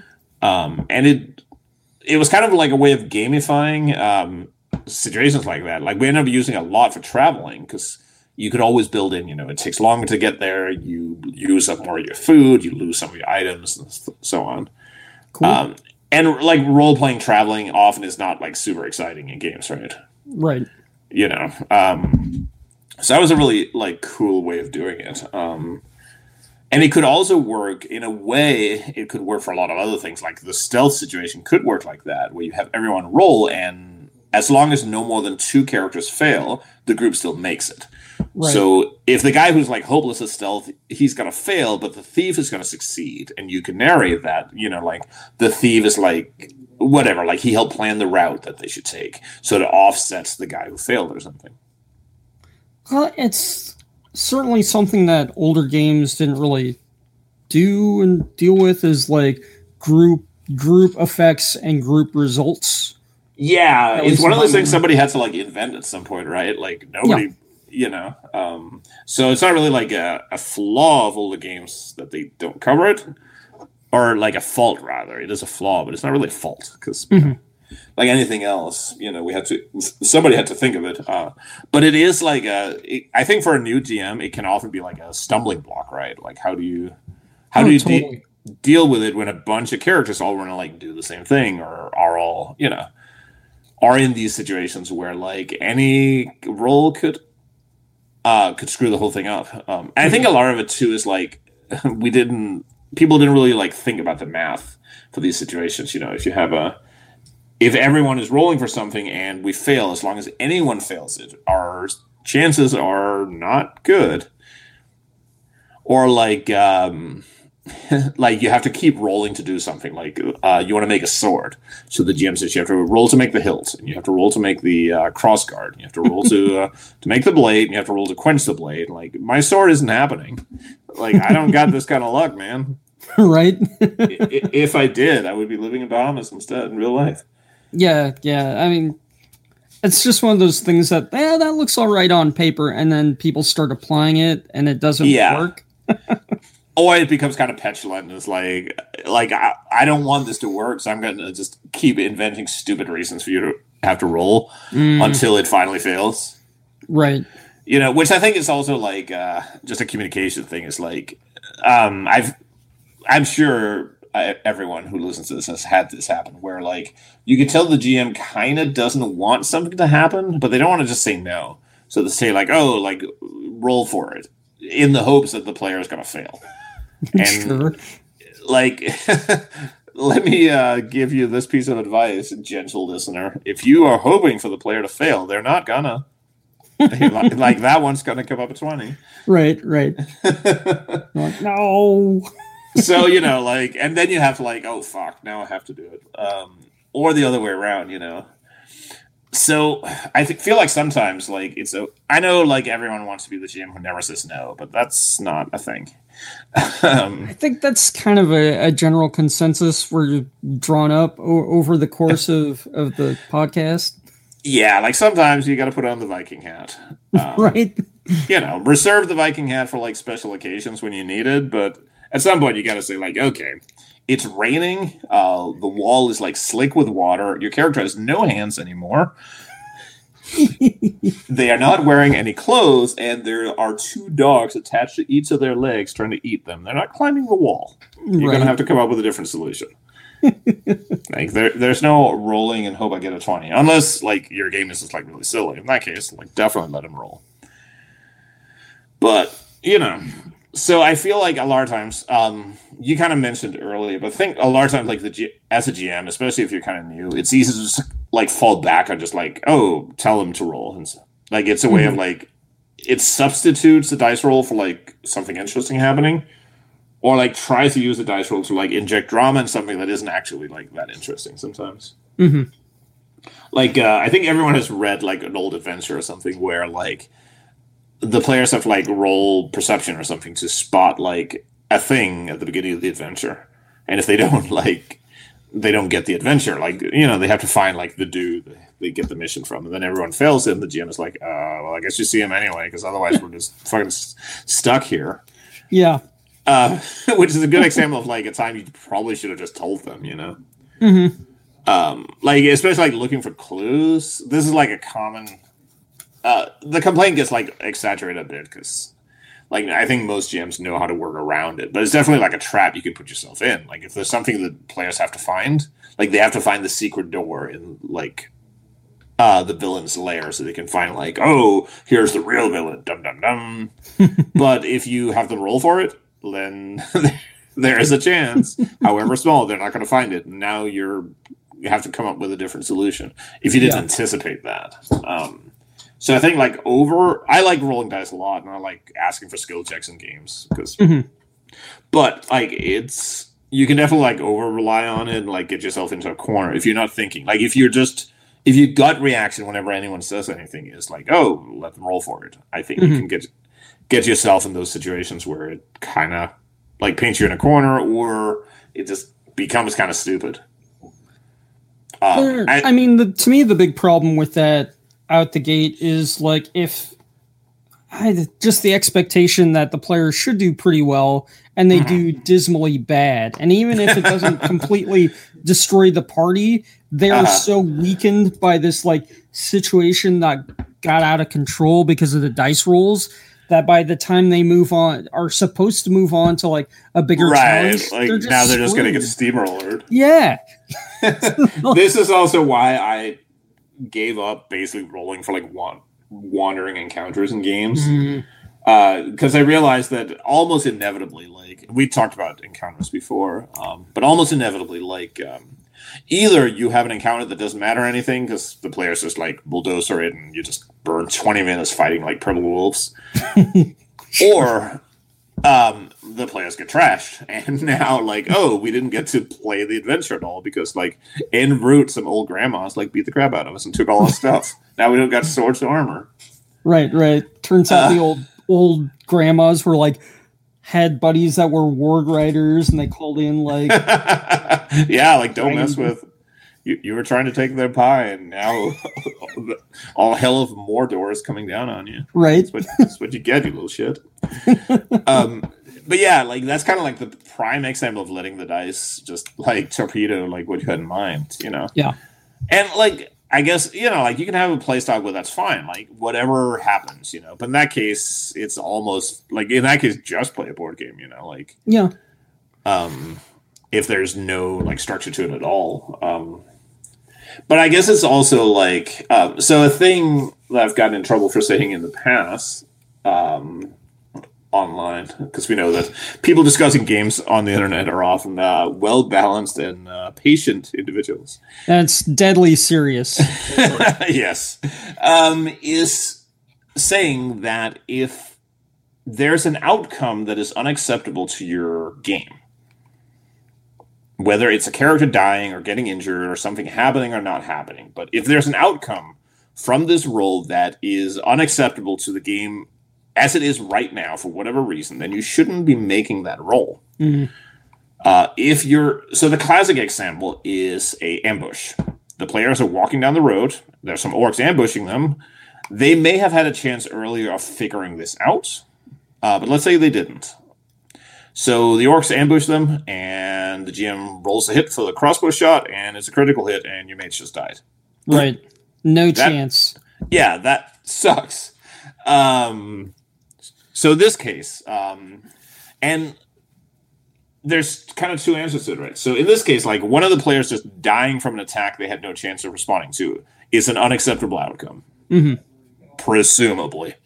Speaker 2: um, and it it was kind of like a way of gamifying um, situations like that. Like we ended up using a lot for traveling because you could always build in, you know, it takes longer to get there. You use up more of your food. You lose some of your items and so on.
Speaker 1: Cool.
Speaker 2: Um, and like role playing traveling often is not like super exciting in games, right?
Speaker 1: Right.
Speaker 2: You know, um, so that was a really like cool way of doing it. Um, And it could also work in a way, it could work for a lot of other things. Like the stealth situation could work like that, where you have everyone roll, and as long as no more than two characters fail, the group still makes it. Right. So if the guy who's like hopeless at stealth, he's going to fail, but the thief is going to succeed. And you can narrate that, you know, like the thief is like, whatever, like he helped plan the route that they should take. So it offsets the guy who failed or something.
Speaker 1: Well, it's certainly something that older games didn't really do and deal with, is like group group effects and group results.
Speaker 2: Yeah, it's one of those things somebody had to like invent at some point, right? Like nobody, yeah. you know. Um, so it's not really like a, a flaw of older games that they don't cover it, or like a fault rather. It is a flaw, but it's not really a fault because. Mm-hmm. Like anything else, you know, we had to. Somebody had to think of it, uh, but it is like a. It, I think for a new G M, it can often be like a stumbling block, right? Like how do you, how oh, do you totally. de- deal with it when a bunch of characters all want to like do the same thing, or are all, you know, are in these situations where like any role could, uh, could screw the whole thing up. Um, and I think a lot of it too is like we didn't. People didn't really like think about the math for these situations. You know, if you have a. If everyone is rolling for something and we fail, as long as anyone fails it, our chances are not good. Or like, um, like you have to keep rolling to do something. Like uh, you want to make a sword, so the G M says you have to roll to make the hilt, and you have to roll to make the uh, crossguard, and you have to roll to uh, to make the blade, and you have to roll to quench the blade. Like my sword isn't happening. Like I don't got this kind of luck, man.
Speaker 1: Right?
Speaker 2: If I did, I would be living in Bahamas instead in real life.
Speaker 1: Yeah, yeah. I mean, it's just one of those things that, eh, that looks all right on paper, and then people start applying it, and it doesn't yeah. work.
Speaker 2: Or it becomes kind of petulant, and it's like, like I, I don't want this to work, so I'm going to just keep inventing stupid reasons for you to have to roll mm. until it finally fails.
Speaker 1: Right.
Speaker 2: You know, which I think is also like uh, just a communication thing. Is like, um, I've, I'm sure. I, everyone who listens to this has had this happen where like you can tell the G M kind of doesn't want something to happen, but they don't want to just say no. So they say like, oh, like roll for it in the hopes that the player is going to fail. And sure. like, let me uh, give you this piece of advice, gentle listener. If you are hoping for the player to fail, they're not gonna. like, like that one's going to come up at twenty.
Speaker 1: Right, right. Like, no.
Speaker 2: So, you know, like, and then you have to like, oh, fuck, now I have to do it. Um, or the other way around, you know. So I th- feel like sometimes, like, it's a, I know, like, everyone wants to be the G M who never says no, but that's not a thing. um,
Speaker 1: I think that's kind of a, a general consensus we're drawn up o- over the course of, of the podcast.
Speaker 2: Yeah, like, sometimes you got to put on the Viking hat. Um,
Speaker 1: right?
Speaker 2: You know, reserve the Viking hat for, like, special occasions when you need it, but at some point, you got to say, like, okay, it's raining. Uh, the wall is, like, slick with water. Your character has no hands anymore. They are not wearing any clothes, and there are two dogs attached to each of their legs trying to eat them. They're not climbing the wall. You're right. going to have to come up with a different solution. Like, there, there's no rolling and hope I get a twenty. Unless, like, your game is just, like, really silly. In that case, like, definitely let him roll. But, you know... So I feel like a lot of times, um, you kind of mentioned earlier, but I think a lot of times, like the G- as a G M, especially if you're kind of new, it's easy to just like fall back on just like, oh, tell them to roll, and so, like it's a way mm-hmm. of like it substitutes the dice roll for like something interesting happening, or like tries to use the dice roll to like inject drama in something that isn't actually like that interesting sometimes.
Speaker 1: Mm-hmm.
Speaker 2: Like uh, I think everyone has read like an old adventure or something where like. The players have to like roll perception or something to spot like a thing at the beginning of the adventure, and if they don't, like they don't get the adventure. Like you know, they have to find like the dude they get the mission from, and then everyone fails him. The G M is like, uh, well, I guess you see him anyway, because otherwise we're just fucking stuck here.
Speaker 1: Yeah,
Speaker 2: uh, which is a good example of like a time you probably should have just told them. You know,
Speaker 1: mm-hmm.
Speaker 2: um, like especially like looking for clues. This is like a common. Uh, the complaint gets like exaggerated a bit because, like, I think most G Ms know how to work around it, but it's definitely like a trap you can put yourself in. Like, if there's something that players have to find, like they have to find the secret door in like uh, the villain's lair, so they can find like, oh, here's the real villain, dum dum dum. But if you have them roll for it, then there is a chance, however small, they're not going to find it. And now you're you have to come up with a different solution if you didn't yeah. anticipate that. Um, so I think like over, I like rolling dice a lot, and I like asking for skill checks in games because, mm-hmm. but like it's you can definitely like over rely on it and like get yourself into a corner if you're not thinking. Like if you're just if your gut reaction whenever anyone says anything is like, oh, let them roll for it. I think mm-hmm. you can get get yourself in those situations where it kind of like paints you in a corner, or it just becomes kind of stupid.
Speaker 1: Um, I, I mean, the, to me, the big problem with that out the gate is like if I just the expectation that the players should do pretty well and they mm-hmm. do dismally bad, and even if it doesn't completely destroy the party, they are uh-huh. so weakened by this like situation that got out of control because of the dice rolls that by the time they move on, are supposed to move on to like a bigger
Speaker 2: right.
Speaker 1: challenge.
Speaker 2: Like
Speaker 1: they're
Speaker 2: now they're just going to get steamrollered.
Speaker 1: Yeah.
Speaker 2: This is also why I gave up basically rolling for like one wandering encounters in games. Mm. Uh, because I realized that almost inevitably, like we talked about encounters before, um, but almost inevitably, like um, either you have an encounter that doesn't matter anything because the players just like bulldozer it and you just burn twenty minutes fighting like purple wolves, or um, the players get trashed and now like, oh, we didn't get to play the adventure at all because like en route some old grandmas like beat the crap out of us and took all our stuff. Now we don't got swords or armor. Right,
Speaker 1: right. Turns out uh, the old old grandmas were like had buddies that were warg riders and they called in like
Speaker 2: yeah, like don't mess with you. You were trying to take their pie and now all hell of Mordor is coming down on you.
Speaker 1: Right,
Speaker 2: that's what, that's what you get, you little shit. um, but yeah, like that's kind of like the prime example of letting the dice just like torpedo like what you had in mind, you know?
Speaker 1: Yeah,
Speaker 2: and like. I guess, you know, like you can have a play style where that's fine, like whatever happens, you know. But in that case, it's almost like in that case, just play a board game, you know, like
Speaker 1: yeah.
Speaker 2: Um, if there's no like structure to it at all. Um, but I guess it's also like um, so a thing that I've gotten in trouble for saying in the past. Um, online because we know that people discussing games on the internet are often uh, well-balanced and uh, patient individuals.
Speaker 1: That's deadly serious.
Speaker 2: Yes. Um, is saying that if there's an outcome that is unacceptable to your game, whether it's a character dying or getting injured or something happening or not happening, but if there's an outcome from this roll that is unacceptable to the game as it is right now, for whatever reason, then you shouldn't be making that roll.
Speaker 1: Mm-hmm.
Speaker 2: Uh, if you're so, the classic example is a ambush. The players are walking down the road. There's some orcs ambushing them. They may have had a chance earlier of figuring this out, uh, but let's say they didn't. So the orcs ambush them, and the G M rolls a hit for the crossbow shot, and it's a critical hit, and your mates just died.
Speaker 1: Right, no
Speaker 2: that,
Speaker 1: chance.
Speaker 2: Yeah, that sucks. Um. So this case, um, and there's kind of two answers to it, right? So in this case, like one of the players just dying from an attack they had no chance of responding to is an unacceptable outcome,
Speaker 1: mm-hmm.
Speaker 2: presumably.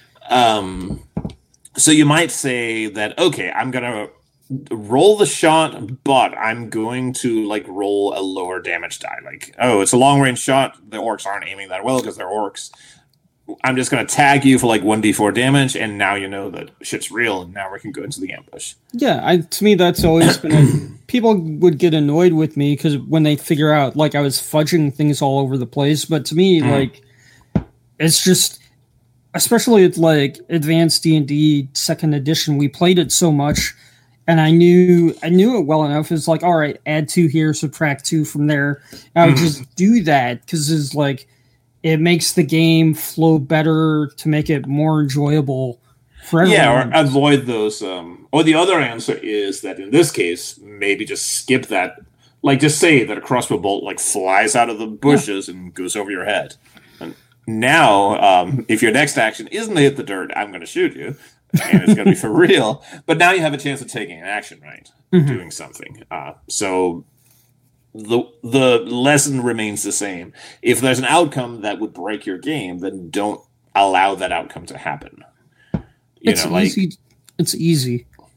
Speaker 2: Um, so you might say that, okay, I'm going to roll the shot, but I'm going to like roll a lower damage die. Like, oh, it's a long range shot. The orcs aren't aiming that well because they're orcs. I'm just going to tag you for like one d four damage, and now you know that shit's real, and now we can go into the ambush.
Speaker 1: Yeah, I, to me, that's always been... A, people would get annoyed with me because when they figure out, like, I was fudging things all over the place, but to me, mm. like, it's just... Especially at, like, Advanced D and D second edition, we played it so much, and I knew I knew it well enough. It's like, all right, add two here, subtract two from there. I would mm. just do that, because it's like... It makes the game flow better to make it more enjoyable for everyone.
Speaker 2: Yeah, or avoid those. Um, or the other answer is that in this case, maybe just skip that. Like, just say that a crossbow bolt like flies out of the bushes yeah. and goes over your head. And now, um, if your next action isn't to hit the dirt, I'm going to shoot you, and it's going to be for real. But now you have a chance of taking an action, right? Mm-hmm. Doing something. Uh, so. The the lesson remains the same. If there's an outcome that would break your game, then don't allow that outcome to happen. You
Speaker 1: it's
Speaker 2: know, like
Speaker 1: easy. It's easy.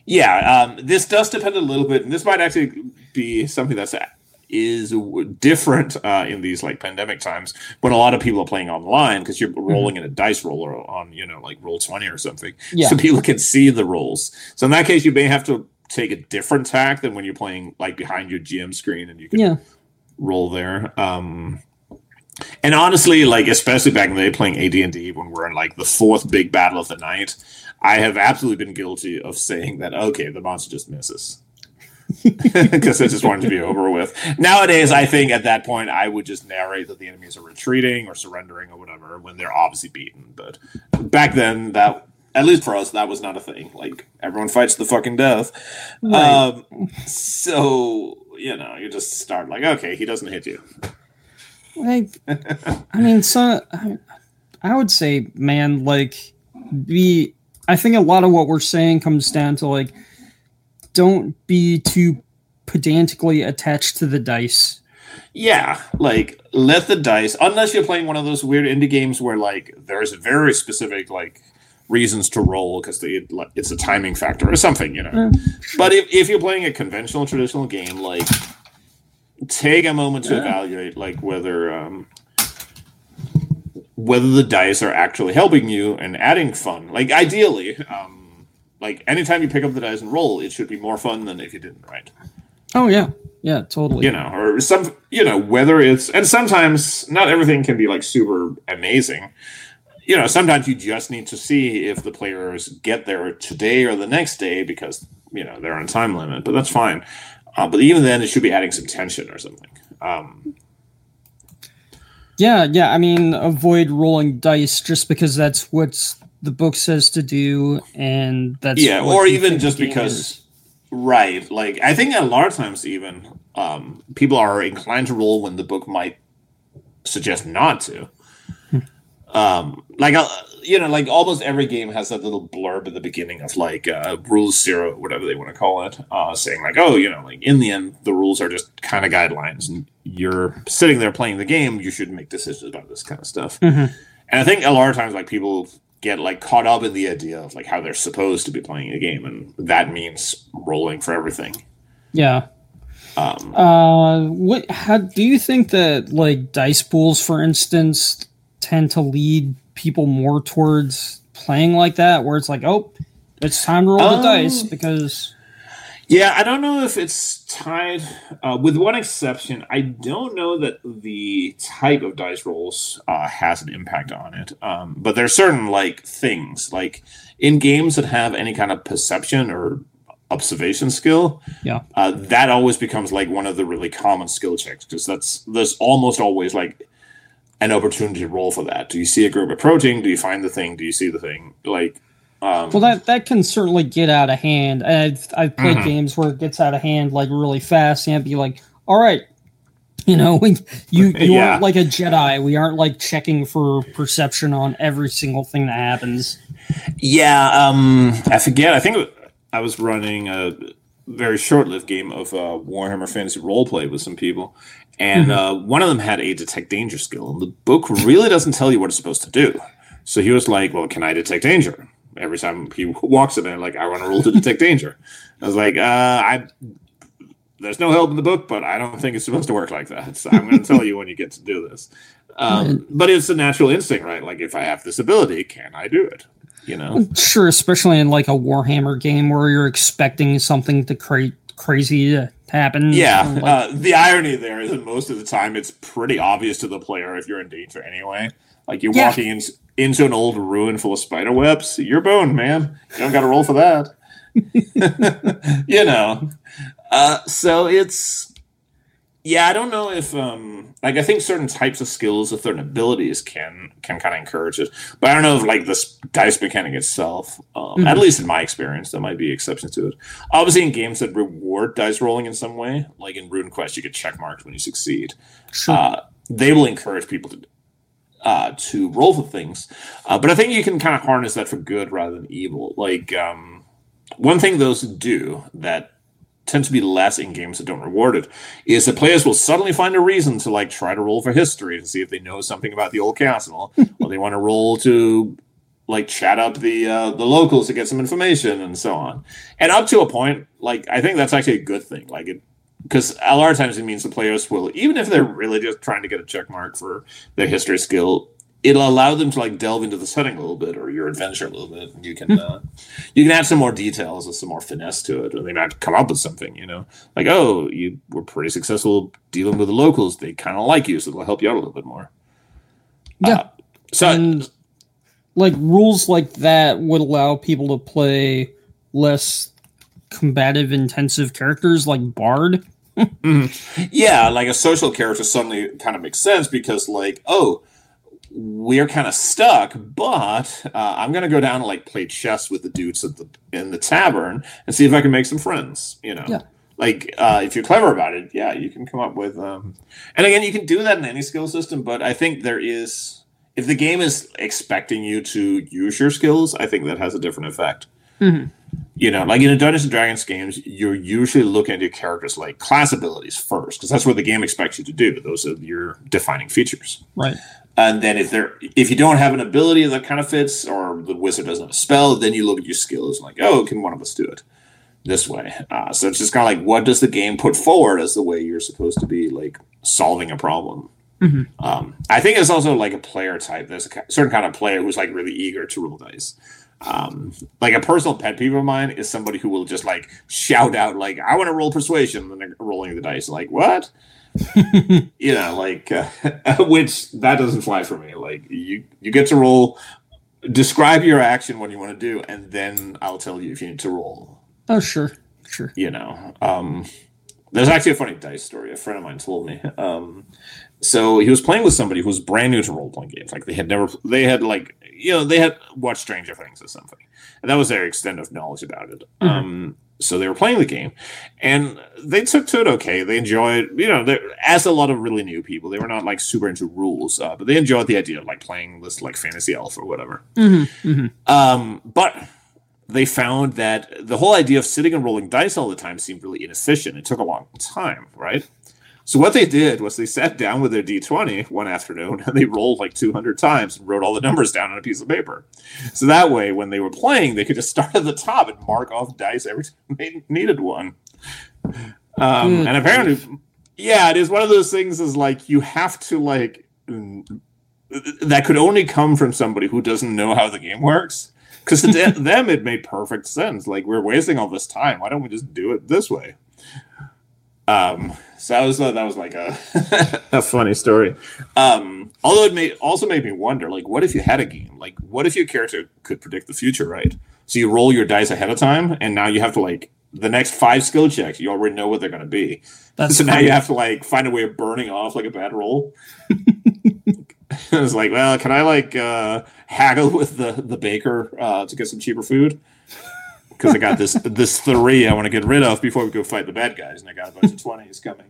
Speaker 2: Yeah, um, this does depend a little bit, and this might actually be something that's is different uh, in these like pandemic times when a lot of people are playing online because you're rolling mm-hmm. in a dice roller on, you know, like Roll twenty or something. Yeah. So people can see the rolls. So in that case, you may have to take a different tack than when you're playing like behind your G M screen and you can yeah. roll there. Um, and honestly, like especially back in the day playing A D and D when we're in like the fourth big battle of the night, I have absolutely been guilty of saying that, okay, the monster just misses. Because I just wanted to be over with. Nowadays, I think at that point, I would just narrate that the enemies are retreating or surrendering or whatever when they're obviously beaten. But back then, that at least for us, that was not a thing. Like, everyone fights the fucking death. Right. Um, so, you know, you just start like, okay, he doesn't hit you.
Speaker 1: Like, I mean, so I, I would say, man, like, be. I think a lot of what we're saying comes down to like, don't be too pedantically attached to the dice.
Speaker 2: Yeah, like let the dice, unless you're playing one of those weird indie games where like there's very specific like reasons to roll because it's a timing factor or something, you know. Mm, sure. But if, if you're playing a conventional traditional game, like take a moment to yeah. evaluate like whether um, whether the dice are actually helping you and adding fun. Like ideally, um, like, anytime you pick up the dice and roll, it should be more fun than if you didn't, right?
Speaker 1: Oh, yeah. Yeah, totally.
Speaker 2: You know, or some, you know, whether it's, and sometimes not everything can be, like, super amazing. You know, sometimes you just need to see if the players get there today or the next day because, you know, they're on a time limit, but that's fine. Uh, but even then, it should be adding some tension or something. Um,
Speaker 1: yeah, yeah. I mean, avoid rolling dice just because that's what's the book says to do, and that's
Speaker 2: yeah, or even just because, is. Right? Like I think a lot of times, even um, people are inclined to roll when the book might suggest not to. um, like uh, you know, like almost every game has that little blurb at the beginning of like uh, rules zero, whatever they want to call it, uh, saying like, oh, you know, like in the end, the rules are just kind of guidelines, and you're sitting there playing the game. You should make decisions about this kind of stuff. Mm-hmm. And I think a lot of times, like people get like caught up in the idea of like how they're supposed to be playing a game, and that means rolling for everything.
Speaker 1: Yeah. Um, uh, what? How do you think that like dice pools, for instance, tend to lead people more towards playing like that, where it's like, oh, it's time to roll um, the dice because.
Speaker 2: Yeah, I don't know if it's tied. Uh, with one exception, I don't know that the type of dice rolls uh, has an impact on it. Um, but there's certain like things like in games that have any kind of perception or observation skill.
Speaker 1: Yeah,
Speaker 2: uh, that always becomes like one of the really common skill checks because that's there's almost always like an opportunity to roll for that. Do you see a group approaching? Do you find the thing? Do you see the thing? Like. Um,
Speaker 1: well, that, that can certainly get out of hand. I've, I've played mm-hmm. games where it gets out of hand like really fast. You have to be like, all right, you know, we, you, you yeah. aren't like a Jedi. We aren't like checking for perception on every single thing that happens.
Speaker 2: Yeah, um, I forget. I think I was running a very short-lived game of uh, Warhammer Fantasy Roleplay with some people, and mm-hmm. uh, one of them had a detect danger skill, and the book really doesn't tell you what it's supposed to do. So he was like, well, can I detect danger? Every time he walks in there, like, I want to roll to detect danger. I was like, uh, I. There's no help in the book, but I don't think it's supposed to work like that. So I'm going to tell you when you get to do this. Um, but it's a natural instinct, right? Like, if I have this ability, can I do it? You know?
Speaker 1: Sure, especially in, like, a Warhammer game where you're expecting something to cra- crazy to happen.
Speaker 2: Yeah.
Speaker 1: Like,
Speaker 2: uh, the irony there is that most of the time it's pretty obvious to the player if you're in danger anyway. Like, you're yeah. walking in... into an old ruin full of spider webs, you're boned, man. You don't got to roll for that. You know. Uh, so it's, yeah, I don't know if, um, like, I think certain types of skills or certain abilities can can kind of encourage it. But I don't know if, like, this dice mechanic itself, um, mm-hmm. at least in my experience, there might be exceptions to it. Obviously, in games that reward dice rolling in some way, like in Rune Quest, you get check marked when you succeed. Sure. Uh, they will encourage people to Uh, to roll for things. Uh, but I think you can kind of harness that for good rather than evil. Like, um, one thing those do that tends to be less in games that don't reward it is that players will suddenly find a reason to, like, try to roll for history to see if they know something about the old castle, or they want to roll to like chat up the uh, the locals to get some information and so on. And up to a point, like I think that's actually a good thing. Like it, because a lot of times it means the players will, even if they're really just trying to get a check mark for their history skill, it'll allow them to like delve into the setting a little bit or your adventure a little bit. And you can uh, you can add some more details and some more finesse to it, or they might come up with something. You know, like oh, you were pretty successful dealing with the locals. They kind of like you, so they'll help you out a little bit more.
Speaker 1: Yeah.
Speaker 2: Uh, so.
Speaker 1: And- Like rules like that would allow people to play less combative, intensive characters like Bard.
Speaker 2: mm-hmm. Yeah, like a social character suddenly kind of makes sense because, like, oh, we're kind of stuck, but uh, I'm gonna go down and like play chess with the dudes at the in the tavern and see if I can make some friends. You know,
Speaker 1: yeah.
Speaker 2: Like uh, if you're clever about it, yeah, you can come up with. Um... And again, you can do that in any skill system, but I think there is. If the game is expecting you to use your skills, I think that has a different effect.
Speaker 1: Mm-hmm.
Speaker 2: You know, like in a Dungeons and Dragons games, you're usually looking at your characters like class abilities first, because that's what the game expects you to do. Those are your defining features.
Speaker 1: Right.
Speaker 2: And then if they're if you don't have an ability that kind of fits, or the wizard doesn't have a spell, then you look at your skills like, oh, can one of us do it this way? Uh, so it's just kind of like, what does the game put forward as the way you're supposed to be like solving a problem?
Speaker 1: Mm-hmm.
Speaker 2: Um, I think it's also like a player type. There's a certain kind of player who's like really eager to roll dice. Um, like a personal pet peeve of mine is somebody who will just like shout out like, I want to roll persuasion, and they're rolling the dice. Like, what? You know, like, uh, which that doesn't fly for me. Like you, you get to roll, describe your action, what you want to do, and then I'll tell you if you need to roll.
Speaker 1: Oh, sure. Sure.
Speaker 2: You know, um, there's actually a funny dice story. A friend of mine told me, um, so he was playing with somebody who was brand new to role-playing games. Like they had never, they had like, you know, they had watched Stranger Things or something. And that was their extent of knowledge about it. Mm-hmm. Um, so they were playing the game and they took to it okay. They enjoyed, you know, as a lot of really new people, they were not like super into rules, uh, but they enjoyed the idea of like playing this like fantasy elf or whatever.
Speaker 1: Mm-hmm. Mm-hmm.
Speaker 2: Um, but they found that the whole idea of sitting and rolling dice all the time seemed really inefficient. It took a long time, right? So what they did was they sat down with their D twenty one afternoon and they rolled like two hundred times and wrote all the numbers down on a piece of paper. So that way, when they were playing, they could just start at the top and mark off dice every time they needed one. Um, and apparently, yeah, it is one of those things is like you have to like, that could only come from somebody who doesn't know how the game works. Because to them, it made perfect sense. Like, we're wasting all this time. Why don't we just do it this way? Um, so that was, uh, that was like a, a funny story. Um, although it made, also made me wonder, like, what if you had a game? Like, what if your character could predict the future, right? So you roll your dice ahead of time, and now you have to, like, the next five skill checks, you already know what they're going to be. That's so funny. Now you have to, like, find a way of burning off, like, a bad roll. It's like, well, can I, like, uh, haggle with the, the baker uh, to get some cheaper food? Because I got this this three I want to get rid of before we go fight the bad guys, and I got a bunch of twenties coming.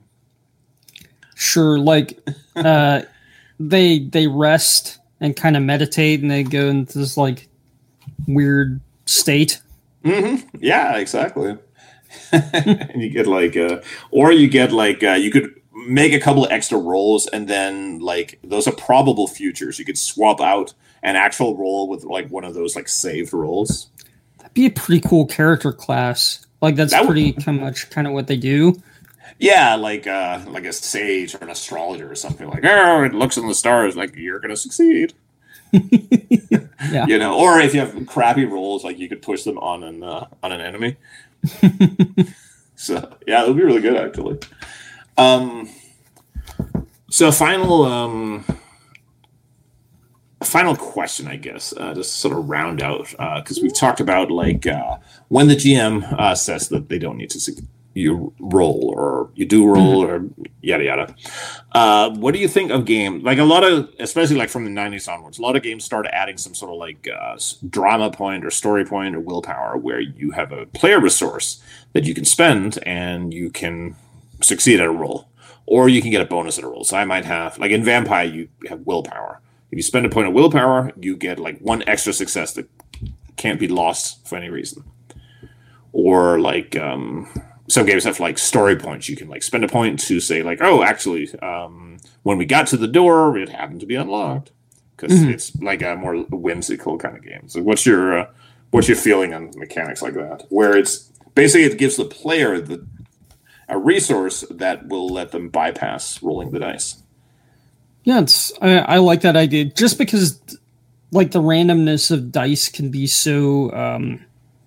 Speaker 1: Sure, like uh, they they rest and kind of meditate, and they go into this like weird state.
Speaker 2: Mm-hmm. Yeah, exactly. And you get like, uh, or you get like, uh, you could make a couple of extra rolls, and then like those are probable futures. You could swap out an actual roll with like one of those like saved rolls.
Speaker 1: Be a pretty cool character class. Like that's that pretty would, kind of much kind of what they do.
Speaker 2: Yeah, like uh like a sage or an astrologer or something. Like, oh, it looks in the stars like you're gonna succeed. Yeah, you know. Or if you have crappy rolls, like you could push them on an uh, on an enemy. So yeah, it would be really good actually. Um. So final um. Final question, I guess, uh, just sort of round out, because uh, we've talked about like uh, when the G M uh, says that they don't need to see you roll or you do roll or yada yada. Uh, what do you think of game? Like a lot of, especially like from the nineties onwards, a lot of games started adding some sort of like uh, drama point or story point or willpower where you have a player resource that you can spend and you can succeed at a roll, or you can get a bonus at a roll. So I might have, like in Vampire, you have willpower. If you spend a point of willpower, you get like one extra success that can't be lost for any reason. Or like um, some games have like story points. You can like spend a point to say like, oh, actually, um, when we got to the door, it happened to be unlocked. because mm-hmm. it's like a more whimsical kind of game. So what's your uh, what's your feeling on mechanics like that, where it's basically it gives the player the a resource that will let them bypass rolling the dice?
Speaker 1: Yeah, it's I, I like that idea just because like the randomness of dice can be so um,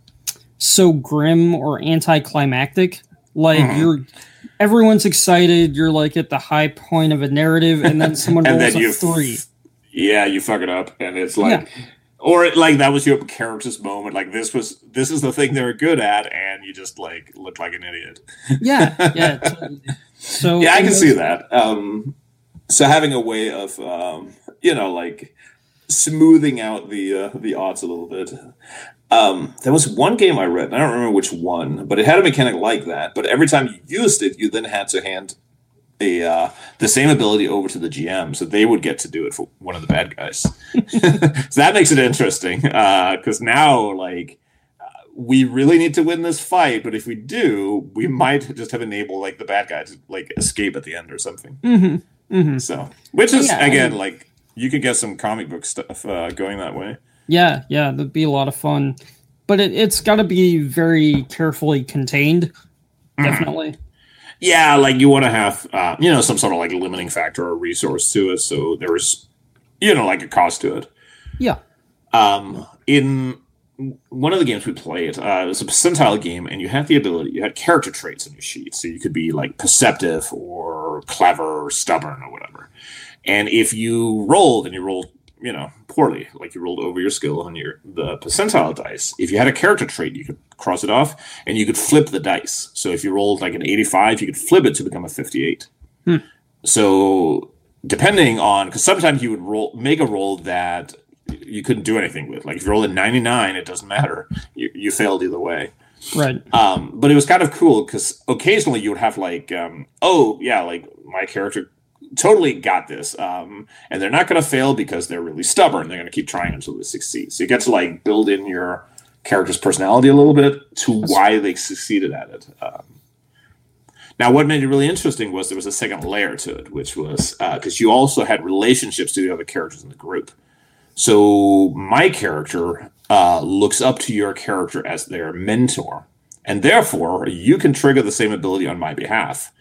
Speaker 1: so grim or anticlimactic. Like mm-hmm. you're everyone's excited, you're like at the high point of a narrative, and then someone
Speaker 2: and
Speaker 1: rolls
Speaker 2: then
Speaker 1: a
Speaker 2: you
Speaker 1: three.
Speaker 2: F- yeah, you fuck it up, and it's like, yeah. or it, like that was your character's moment. Like this was this is the thing they were good at, and you just like looked like an idiot.
Speaker 1: Yeah, yeah. Totally. So
Speaker 2: yeah, I can see that. Um, so having a way of um, you know like smoothing out the uh, the odds a little bit. Um, there was one game I read, I don't remember which one, but it had a mechanic like that. But every time you used it, you then had to hand a uh, the same ability over to the G M, so they would get to do it for one of the bad guys. So that makes it interesting, because uh, now, like, uh, we really need to win this fight, but if we do, we might just have enabled, like, the bad guy to, like, escape at the end or something.
Speaker 1: Mm-hmm. Mm-hmm.
Speaker 2: So, which is,
Speaker 1: yeah,
Speaker 2: again,
Speaker 1: I mean,
Speaker 2: like, you could get some comic book stuff uh, going that way.
Speaker 1: Yeah, yeah, that'd be a lot of fun. But it, it's got to be very carefully contained, definitely.
Speaker 2: Yeah, like you want to have, uh, you know, some sort of like limiting factor or resource to it. So there's, you know, like a cost to it.
Speaker 1: Yeah.
Speaker 2: Um, in one of the games we played, uh, it was a percentile game, and you had the ability, you had character traits on your sheet. So you could be like perceptive or clever or stubborn or whatever. And if you rolled and you rolled, you know, poorly, like you rolled over your skill on your the percentile dice, if you had a character trait, you could cross it off and you could flip the dice. So if you rolled like an eighty-five, you could flip it to become a fifty-eight.
Speaker 1: Hmm.
Speaker 2: So depending on, because sometimes you would roll make a roll that you couldn't do anything with. Like if you roll a ninety-nine, it doesn't matter. You, you failed either way.
Speaker 1: Right.
Speaker 2: Um, but it was kind of cool because occasionally you would have like, um, oh yeah, like my character totally got this, um, and they're not going to fail because they're really stubborn. They're going to keep trying until they succeed. So you get to like build in your character's personality a little bit to why they succeeded at it. Um, now, what made it really interesting was there was a second layer to it, which was because uh, you also had relationships to the other characters in the group. So my character uh, looks up to your character as their mentor, and therefore you can trigger the same ability on my behalf.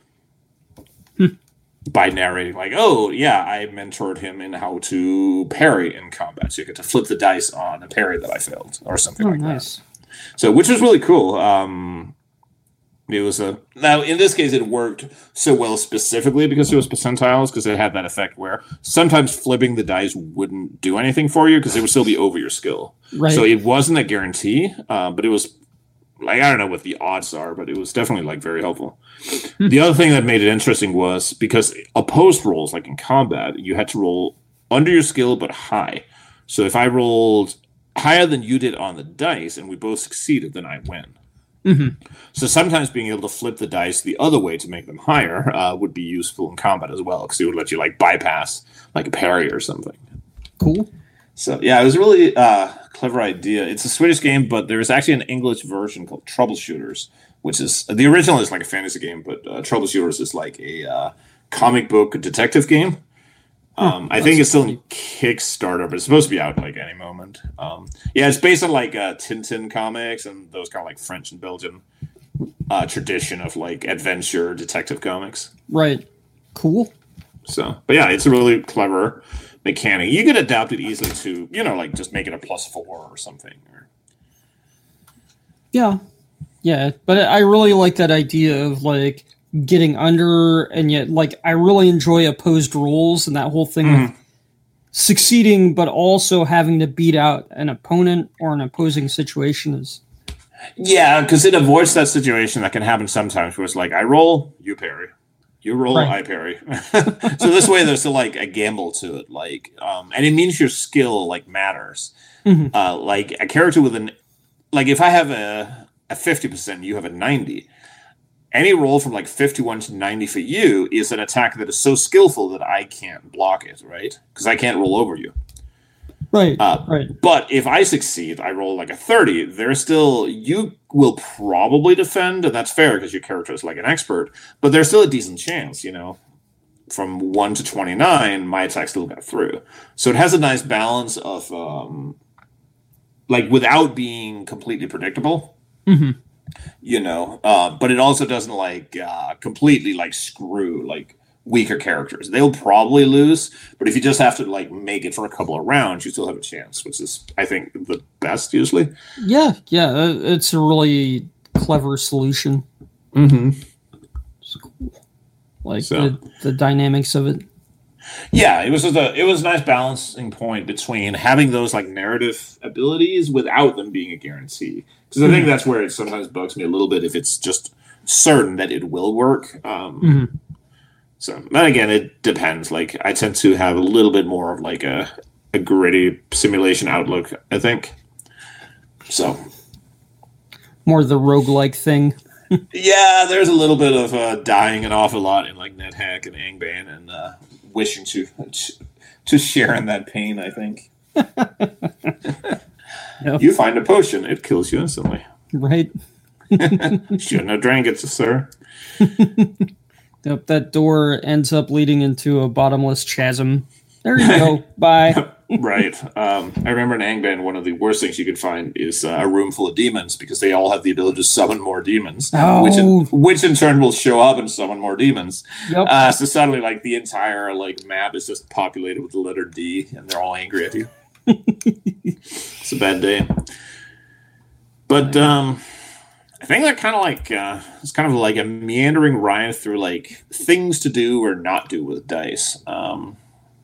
Speaker 2: By narrating, like, oh, yeah, I mentored him in how to parry in combat. So you get to flip the dice on a parry that I failed, or something
Speaker 1: oh,
Speaker 2: like
Speaker 1: nice.
Speaker 2: that. So, which was really cool. Um, it was a now in this case it worked so well specifically because it was percentiles, because it had that effect where sometimes flipping the dice wouldn't do anything for you because it would still be over your skill.
Speaker 1: Right.
Speaker 2: So it wasn't a guarantee, uh, but it was. Like, I don't know what the odds are, but it was definitely, like, very helpful. Hmm. The other thing that made it interesting was because opposed rolls, like in combat, you had to roll under your skill but high. So if I rolled higher than you did on the dice and we both succeeded, then I win.
Speaker 1: Mm-hmm.
Speaker 2: So sometimes being able to flip the dice the other way to make them higher uh, would be useful in combat as well, because it would let you, like, bypass, like, a parry or something.
Speaker 1: Cool.
Speaker 2: So, yeah, it was a really uh, clever idea. It's a Swedish game, but there is actually an English version called Troubleshooters, which is the original is like a fantasy game, but uh, Troubleshooters is like a uh, comic book detective game. Um, huh, I think it's still in Kickstarter, but it's supposed to be out like any moment. Um, yeah, it's based on like uh, Tintin comics and those kind of like French and Belgian uh, tradition of like adventure detective comics.
Speaker 1: Right. Cool.
Speaker 2: So, but yeah, it's a really clever mechanic. You could adapt it easily to, you know, like just make it a plus four or something. Or...
Speaker 1: Yeah. Yeah. But I really like that idea of like getting under, and yet like I really enjoy opposed rolls and that whole thing mm-hmm. of succeeding, but also having to beat out an opponent or an opposing situation is.
Speaker 2: Yeah, because it avoids that situation that can happen sometimes where it's like, I roll, you parry. You roll, right. I parry. So this way, there's a, like a gamble to it, like, um, and it means your skill like matters.
Speaker 1: Mm-hmm.
Speaker 2: Uh, like a character with an, like if I have a a fifty percent, you have a ninety. Any roll from like fifty-one to ninety for you is an attack that is so skillful that I can't block it, right? Because I can't roll over you.
Speaker 1: Right,
Speaker 2: uh,
Speaker 1: right.
Speaker 2: But if I succeed, I roll like a thirty, there's still, you will probably defend, and that's fair because your character is like an expert, but there's still a decent chance, you know? from one to twenty-nine, my attack still got through. So it has a nice balance of, um, like, without being completely predictable.
Speaker 1: Mm-hmm.
Speaker 2: You know, uh, but it also doesn't, like, uh, completely, like, screw, like, weaker characters. They'll probably lose, but if you just have to, like, make it for a couple of rounds, you still have a chance, which is, I think, the best, usually.
Speaker 1: Yeah, yeah, it's a really clever solution.
Speaker 2: Mm-hmm.
Speaker 1: It's cool. Like,
Speaker 2: so.
Speaker 1: the, the dynamics of it.
Speaker 2: Yeah, it was just a it was a nice balancing point between having those like narrative abilities without them being a guarantee. Because I mm-hmm. think that's where it sometimes bugs me a little bit if it's just certain that it will work. Um,
Speaker 1: mm-hmm.
Speaker 2: So, then again, it depends. Like, I tend to have a little bit more of like a a gritty simulation outlook, I think. So,
Speaker 1: more the roguelike thing.
Speaker 2: Yeah, there's a little bit of uh, dying an awful lot in like NetHack and Angband and uh, wishing to to share in that pain, I think. Yep. You find a potion, it kills you instantly.
Speaker 1: Right.
Speaker 2: Shouldn't have drank it, sir.
Speaker 1: Yep, that door ends up leading into a bottomless chasm. There you go. Bye.
Speaker 2: Right. Um, I remember in Angband, one of the worst things you could find is uh, a room full of demons because they all have the ability to summon more demons,
Speaker 1: oh.
Speaker 2: which, in, which in turn will show up and summon more demons.
Speaker 1: Yep.
Speaker 2: Uh, so suddenly, like the entire like map is just populated with the letter D, and they're all angry at you. It's a bad day. But um, I think that kind of like uh, it's kind of like a meandering ride through like things to do or not do with dice. Um,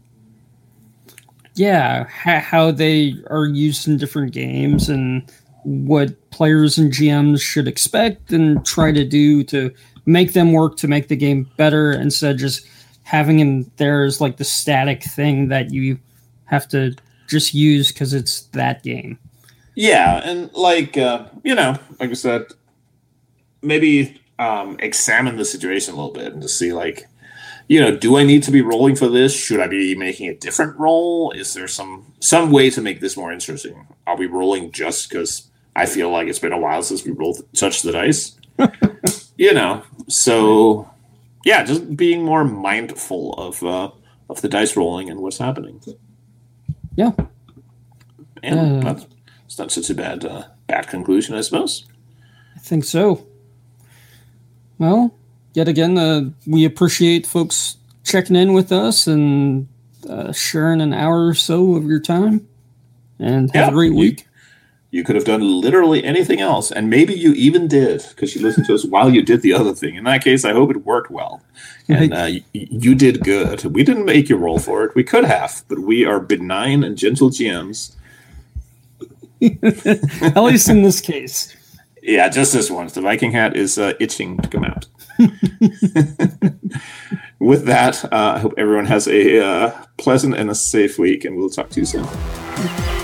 Speaker 1: Yeah, ha- how they are used in different games and what players and G Ms should expect and try to do to make them work to make the game better instead of just having them there as like the static thing that you have to just use because it's that game.
Speaker 2: Yeah, and like, uh, you know, like I said, maybe um, examine the situation a little bit and to see like, you know, do I need to be rolling for this? Should I be making a different roll? Is there some some way to make this more interesting? Are we rolling just because I feel like it's been a while since we rolled touched the dice? You know, so yeah, just being more mindful of uh, of the dice rolling and what's happening.
Speaker 1: Yeah,
Speaker 2: and uh, that's, it's not such a bad uh, bad conclusion, I suppose.
Speaker 1: I think so. Well. Yet again, uh, we appreciate folks checking in with us and uh, sharing an hour or so of your time. And have yeah, a great week.
Speaker 2: You, you could have done literally anything else, and maybe you even did, because you listened to us while you did the other thing. In that case, I hope it worked well. And uh, you, you did good. We didn't make you roll for it. We could have, but we are benign and gentle G Ms.
Speaker 1: At least in this case.
Speaker 2: Yeah, just this once. The Viking hat is uh, itching to come out. With that, uh, I hope everyone has a uh, pleasant and a safe week, and we'll talk to you soon.